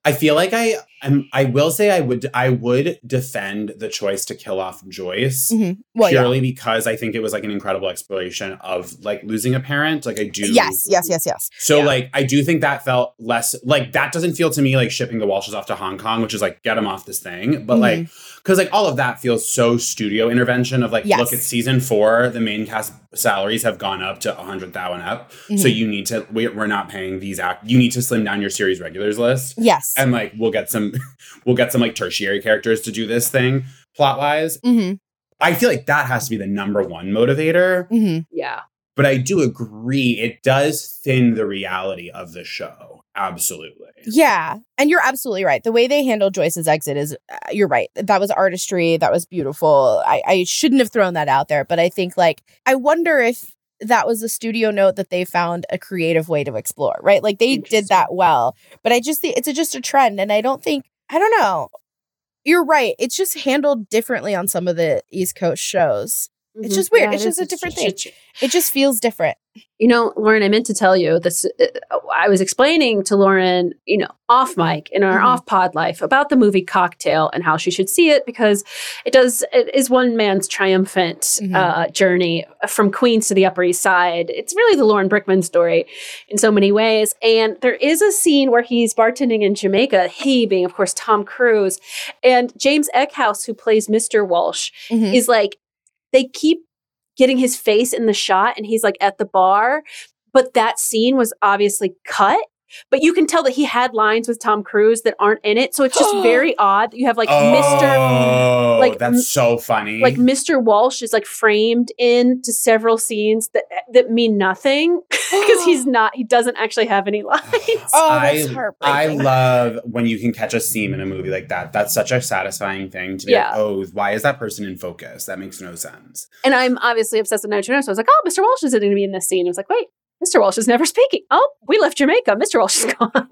[SPEAKER 10] I feel like I am. I will say I would. I would defend the choice to kill off Joyce
[SPEAKER 8] Mm-hmm. Well,
[SPEAKER 10] purely
[SPEAKER 8] yeah.
[SPEAKER 10] because I think it was like an incredible exploration of like losing a parent. Like I do.
[SPEAKER 8] Yes, yes, yes, yes.
[SPEAKER 10] So
[SPEAKER 8] Yeah.
[SPEAKER 10] like I do think that felt less like that doesn't feel to me like shipping the Walshes off to Hong Kong, which is like get them off this thing. But
[SPEAKER 8] Mhm.
[SPEAKER 10] like because like all of that feels so studio intervention of like
[SPEAKER 8] Yes.
[SPEAKER 10] look at season four, the main cast salaries have gone up to a hundred thousand up. So
[SPEAKER 8] Mhm.
[SPEAKER 10] you need to we, we're not paying these act. You need to slim down your series regulars list.
[SPEAKER 8] Yes.
[SPEAKER 10] And like we'll get some we'll get some like tertiary characters to do this thing plot wise.
[SPEAKER 8] Mm-hmm.
[SPEAKER 10] I feel like that has to be the number one motivator.
[SPEAKER 8] Mm-hmm.
[SPEAKER 9] Yeah.
[SPEAKER 10] But I do agree it does thin the reality of the show. Absolutely.
[SPEAKER 8] Yeah. And you're absolutely right. The way they handled Joyce's exit is, uh, you're right. That was artistry. That was beautiful. I, I shouldn't have thrown that out there. But I think, like, I wonder if that was a studio note that they found a creative way to explore, right? Like, they did that well. But I just think it's a, just a trend. And I don't think, I don't know. You're right. It's just handled differently on some of the East Coast shows. It's
[SPEAKER 9] Mhm.
[SPEAKER 8] just weird.
[SPEAKER 9] Yeah,
[SPEAKER 8] it's
[SPEAKER 9] it
[SPEAKER 8] just
[SPEAKER 9] is.
[SPEAKER 8] a different
[SPEAKER 9] It's-
[SPEAKER 8] thing. It just feels different.
[SPEAKER 9] You know, Lauren, I meant to tell you this. Uh, I was explaining to Lauren, you know, off mic in our
[SPEAKER 8] Mhm.
[SPEAKER 9] off pod life about the movie Cocktail and how she should see it because it does, it is one man's triumphant
[SPEAKER 8] Mhm.
[SPEAKER 9] uh, journey from Queens to the Upper East Side. It's really the Lauren Brickman story in so many ways. And there is a scene where he's bartending in Jamaica, he being, of course, Tom Cruise. And James Eckhouse, who plays Mister Walsh,
[SPEAKER 8] Mhm.
[SPEAKER 9] is like, they keep getting his face in the shot and he's like at the bar, but that scene was obviously cut. But you can tell that he had lines with Tom Cruise that aren't in it. So it's just very odd that you have like Mister
[SPEAKER 10] Oh,
[SPEAKER 9] like,
[SPEAKER 10] that's
[SPEAKER 9] m-
[SPEAKER 10] so funny.
[SPEAKER 9] like Mister Walsh is like framed into several scenes that that mean nothing because he's not he doesn't actually have any lines.
[SPEAKER 8] Oh,
[SPEAKER 10] I,
[SPEAKER 8] that's
[SPEAKER 10] I
[SPEAKER 8] heartbreaking.
[SPEAKER 10] love when you can catch a seam in a movie like that. That's such a satisfying thing to be
[SPEAKER 9] Yeah.
[SPEAKER 10] like, oh, why is that person in focus? That makes no sense.
[SPEAKER 9] And I'm obviously obsessed with nine oh two one oh, so I was like, oh, Mister Walsh is going to be in this scene. I was like, wait, Mister Walsh is never speaking. Oh, we left Jamaica. Mister Walsh is gone.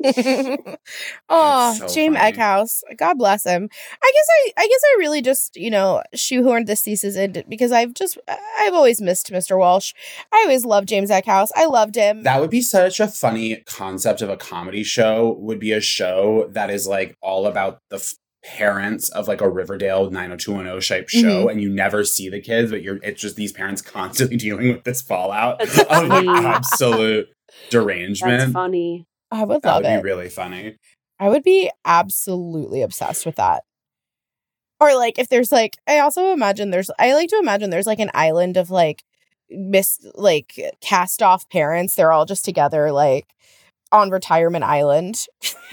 [SPEAKER 8] Oh,
[SPEAKER 10] so
[SPEAKER 8] James
[SPEAKER 10] funny.
[SPEAKER 8] Eckhouse. God bless him. I guess I I guess I really just, you know, shoehorned this thesis in because I've just I've always missed Mister Walsh. I always loved James Eckhouse. I loved him.
[SPEAKER 10] That would be such a funny concept of a comedy show, would be a show that is like all about the f- parents of like a Riverdale nine oh two one oh type show,
[SPEAKER 8] Mhm.
[SPEAKER 10] and you never see the kids, but you're it's just these parents constantly dealing with this fallout
[SPEAKER 9] That's
[SPEAKER 10] of like
[SPEAKER 9] funny.
[SPEAKER 10] absolute derangement.
[SPEAKER 9] That's funny.
[SPEAKER 8] I would
[SPEAKER 10] That
[SPEAKER 8] love
[SPEAKER 10] would
[SPEAKER 8] it.
[SPEAKER 10] be really funny.
[SPEAKER 8] I would be absolutely obsessed with that. Or like if there's like I also imagine there's I like to imagine there's like an island of like miss like cast off parents. They're all just together like on Retirement Island.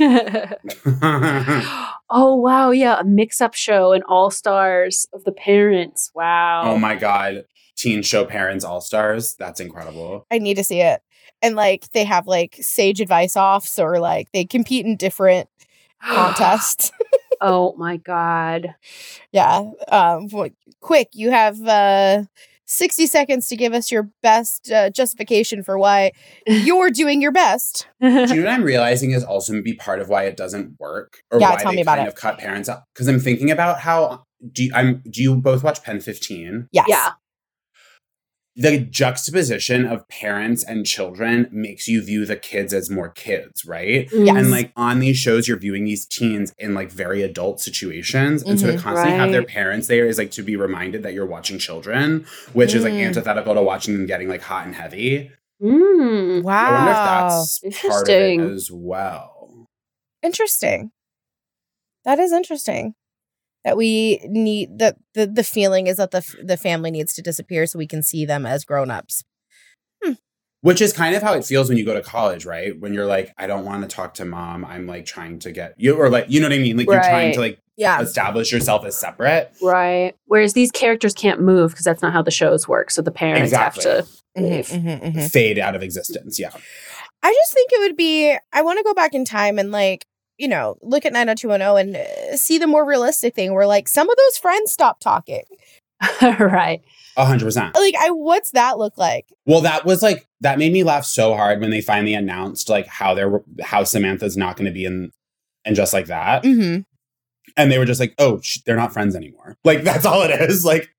[SPEAKER 9] Oh wow, yeah, a mix-up show and all stars of the parents. Wow.
[SPEAKER 10] Oh my god. Teen show parents all stars. That's incredible.
[SPEAKER 8] I need to see it. And like they have like sage advice offs or like they compete in different contests.
[SPEAKER 9] Oh my god.
[SPEAKER 8] Yeah. Um wh- quick, you have uh sixty seconds to give us your best uh, justification for why you're doing your best.
[SPEAKER 10] Do you know what I'm realizing is also maybe part of why it doesn't work, or
[SPEAKER 8] Yeah,
[SPEAKER 10] why
[SPEAKER 8] tell
[SPEAKER 10] they
[SPEAKER 8] me about
[SPEAKER 10] kind
[SPEAKER 8] it.
[SPEAKER 10] of cut parents out? Because I'm thinking about how do you, I'm do you both watch Pen fifteen?
[SPEAKER 8] Yes.
[SPEAKER 9] Yeah.
[SPEAKER 10] The juxtaposition of parents and children makes you view the kids as more kids, right?
[SPEAKER 8] Yes.
[SPEAKER 10] And like on these shows, you're viewing these teens in like very adult situations. And so to
[SPEAKER 8] Mhm.
[SPEAKER 10] constantly have their
[SPEAKER 9] Right.
[SPEAKER 10] parents there is like to be reminded that you're watching children, which is like
[SPEAKER 8] Mm.
[SPEAKER 10] antithetical to watching them getting like hot and heavy.
[SPEAKER 9] Mm.
[SPEAKER 8] Wow.
[SPEAKER 10] I wonder if that's part of
[SPEAKER 9] Interesting.
[SPEAKER 10] it as well.
[SPEAKER 8] Interesting. That is interesting. That we need that the, the feeling is that the f- the family needs to disappear so we can see them as grown-ups.
[SPEAKER 10] Which is kind of how it feels when you go to college, right? When you're like, I don't want to talk to mom. I'm like trying to get you, or like, you know what I mean? Like you're trying
[SPEAKER 9] Right.
[SPEAKER 10] to like
[SPEAKER 8] Yeah.
[SPEAKER 10] establish yourself as separate.
[SPEAKER 9] Right. Whereas these characters can't move because that's not how the shows work. So the parents
[SPEAKER 10] Exactly.
[SPEAKER 9] have to
[SPEAKER 8] Mhm,
[SPEAKER 9] leave.
[SPEAKER 8] mhm, mhm.
[SPEAKER 10] Fade out of existence. Yeah.
[SPEAKER 8] I just think it would be I want to go back in time and like, you know, look at nine oh two one oh and uh, see the more realistic thing where like some of those friends stop talking.
[SPEAKER 9] Right.
[SPEAKER 10] A hundred percent.
[SPEAKER 8] Like I what's that look like?
[SPEAKER 10] Well, that was like, that made me laugh so hard when they finally announced like how they're, how Samantha's not going to be in, and just like that.
[SPEAKER 8] Mhm.
[SPEAKER 10] And they were just like, oh, sh- they're not friends anymore. Like, that's all it is. Like,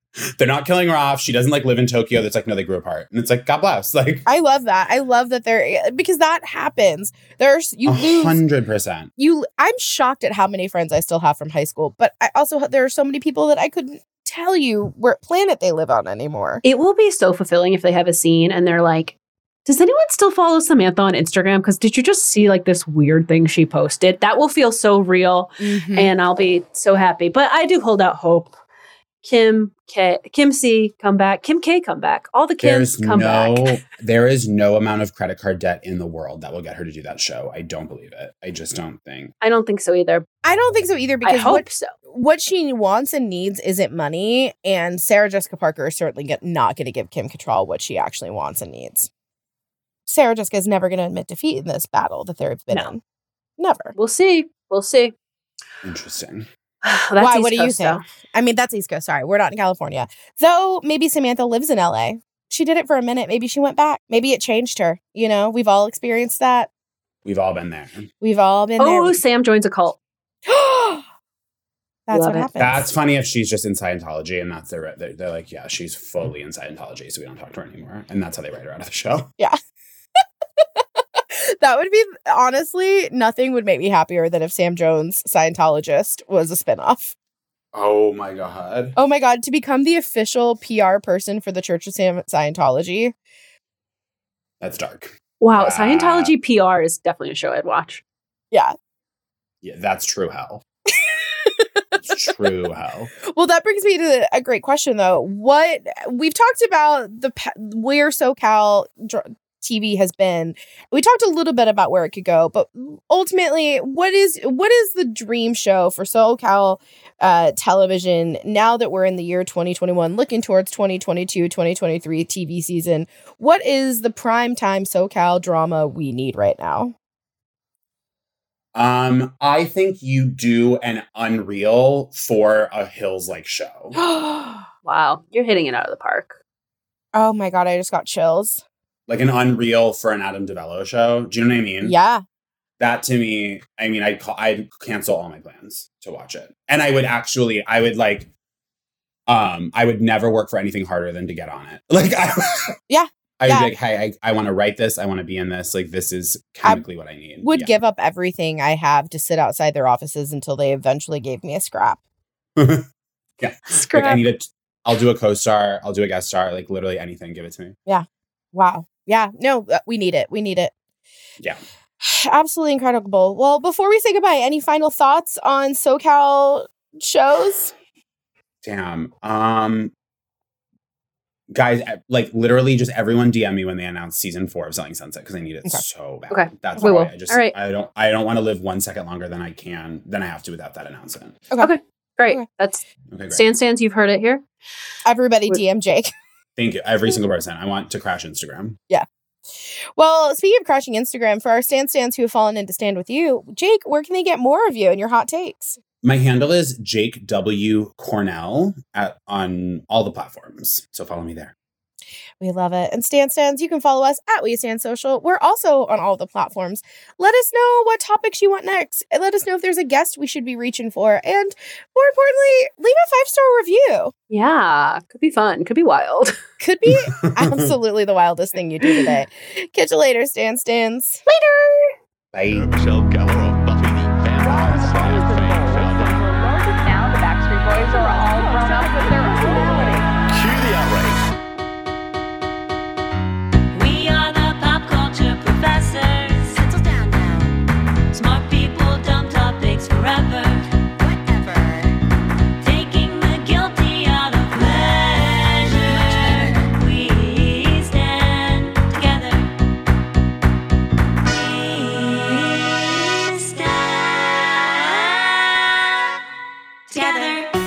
[SPEAKER 10] They're not killing her off. She doesn't like live in Tokyo. That's like, no, they grew apart. And it's like, God bless. Like,
[SPEAKER 8] I love that. I love that they're, because that happens. There's, you lose.
[SPEAKER 10] one hundred percent.
[SPEAKER 8] You, I'm shocked at how many friends I still have from high school, but I also, there are so many people that I couldn't tell you what planet they live on anymore.
[SPEAKER 9] It will be so fulfilling if they have a scene and they're like, does anyone still follow Samantha on Instagram? Because did you just see like this weird thing she posted? That will feel so real
[SPEAKER 8] Mm-hmm.
[SPEAKER 9] and I'll be so happy. But I do hold out hope. Kim K, Kim C, come back. Kim K, come back. All the Kims,
[SPEAKER 10] There's
[SPEAKER 9] come
[SPEAKER 10] no,
[SPEAKER 9] back.
[SPEAKER 10] there is no amount of credit card debt in the world that will get her to do that show. I don't believe it. I just don't think.
[SPEAKER 9] I don't think so either.
[SPEAKER 8] I don't think so either because
[SPEAKER 9] I hope
[SPEAKER 8] what,
[SPEAKER 9] so.
[SPEAKER 8] what she wants and needs isn't money, and Sarah Jessica Parker is certainly get, not going to give Kim Cattrall what she actually wants and needs. Sarah Jessica is never going to admit defeat in this battle that they've been
[SPEAKER 9] No.
[SPEAKER 8] in. Never.
[SPEAKER 9] We'll see. We'll see.
[SPEAKER 10] Interesting.
[SPEAKER 9] That's
[SPEAKER 8] Why?
[SPEAKER 9] East
[SPEAKER 8] What do you
[SPEAKER 9] Coast,
[SPEAKER 8] think?
[SPEAKER 9] though.
[SPEAKER 8] I mean, that's East Coast. Sorry, we're not in California. Though maybe Samantha lives in L A. She did it for a minute. Maybe she went back. Maybe it changed her. You know, we've all experienced that.
[SPEAKER 10] We've all been there.
[SPEAKER 8] We've all been
[SPEAKER 9] Oh,
[SPEAKER 8] there.
[SPEAKER 9] Sam joins a cult.
[SPEAKER 8] That's
[SPEAKER 9] Love
[SPEAKER 8] what
[SPEAKER 9] it.
[SPEAKER 8] happens.
[SPEAKER 10] That's funny if she's just in Scientology and that's their, they're, they're like, yeah, she's fully in Scientology, so we don't talk to her anymore. And that's how they write her out of the show.
[SPEAKER 8] Yeah. That would be, honestly, nothing would make me happier than if Sam Jones, Scientologist, was a spinoff.
[SPEAKER 10] Oh my God.
[SPEAKER 8] Oh my God, to become the official P R person for the Church of Sam- Scientology.
[SPEAKER 10] That's dark.
[SPEAKER 9] Wow,
[SPEAKER 10] Wow.
[SPEAKER 9] Scientology P R is definitely a show I'd watch.
[SPEAKER 8] Yeah.
[SPEAKER 10] Yeah, that's true hell. It's true hell.
[SPEAKER 8] Well, that brings me to a great question, though. What we've talked about the pa- where SoCal dr- T V has been. We talked a little bit about where it could go, but ultimately, what is what is the dream show for SoCal uh, television now that we're in the year twenty twenty-one, looking towards twenty twenty-two, twenty twenty-three T V season? What is the prime time SoCal drama we need right now?
[SPEAKER 10] Um, I think you do an Unreal for a Hills-like show.
[SPEAKER 9] Wow, you're hitting it out of the park.
[SPEAKER 8] Oh my God, I just got chills.
[SPEAKER 10] Like an Unreal for an Adam DeVello show. Do you know what I mean?
[SPEAKER 8] Yeah.
[SPEAKER 10] That to me, I mean, I'd call, I'd cancel all my plans to watch it. And I would actually, I would like, um, I would never work for anything harder than to get on it. Like, I,
[SPEAKER 8] Yeah.
[SPEAKER 10] I would
[SPEAKER 8] Yeah.
[SPEAKER 10] be like, hey, I, I want to write this. I want to be in this. Like, this is chemically what I need.
[SPEAKER 8] Would
[SPEAKER 10] Yeah.
[SPEAKER 8] give up everything I have to sit outside their offices until they eventually gave me a scrap.
[SPEAKER 10] Yeah.
[SPEAKER 9] Scrap.
[SPEAKER 10] Like, I need it. I'll do a co-star. I'll do a guest star. Like, literally anything. Give it to me.
[SPEAKER 8] Yeah. Wow. Yeah. No, uh, we need it. We need it.
[SPEAKER 10] Yeah.
[SPEAKER 8] Absolutely incredible. Well, before we say goodbye, any final thoughts on SoCal shows?
[SPEAKER 10] Damn. Um, guys, eh, like literally just everyone D M me when they announce season four of Selling Sunset because I need it
[SPEAKER 8] Okay.
[SPEAKER 10] so bad.
[SPEAKER 9] Okay.
[SPEAKER 10] That's
[SPEAKER 9] We
[SPEAKER 10] why
[SPEAKER 9] will.
[SPEAKER 10] I just
[SPEAKER 9] All right.
[SPEAKER 10] I don't I don't want to live one second longer than I can than I have to without that announcement.
[SPEAKER 9] Okay, great.
[SPEAKER 8] Okay.
[SPEAKER 9] That's
[SPEAKER 10] Okay, great.
[SPEAKER 9] Stan Stans, you've heard it here.
[SPEAKER 8] Everybody
[SPEAKER 9] Would-
[SPEAKER 8] D M Jake.
[SPEAKER 10] Thank you. Every single person. I want to crash Instagram.
[SPEAKER 8] Well, speaking of crashing Instagram, for our stand stands who have fallen into stand with you, Jake, where can they get more of you and your hot takes?
[SPEAKER 10] My handle is Jake W. Cornell at on all the platforms. So follow me there.
[SPEAKER 8] We love it. And Stan Stands, you can follow us at We Stand Social. We're also on all the platforms. Let us know what topics you want next. And let us know if there's a guest we should be reaching for. And more importantly, leave a five-star review.
[SPEAKER 9] Yeah, could be fun. Could be wild.
[SPEAKER 8] Could be absolutely the wildest thing you do today. Catch you later, Stan Stands.
[SPEAKER 10] Bye.
[SPEAKER 5] Michelle Gellar of Buffy the Vampire Slayer fame.
[SPEAKER 6] Now the Backstreet Boys are all grown up with their own reality.
[SPEAKER 5] Cue the outrage.
[SPEAKER 7] We are the pop culture professors. Settle down now. Smart people, dumb topics forever. Whatever. Taking the guilty out of pleasure. We stand together. We stand together.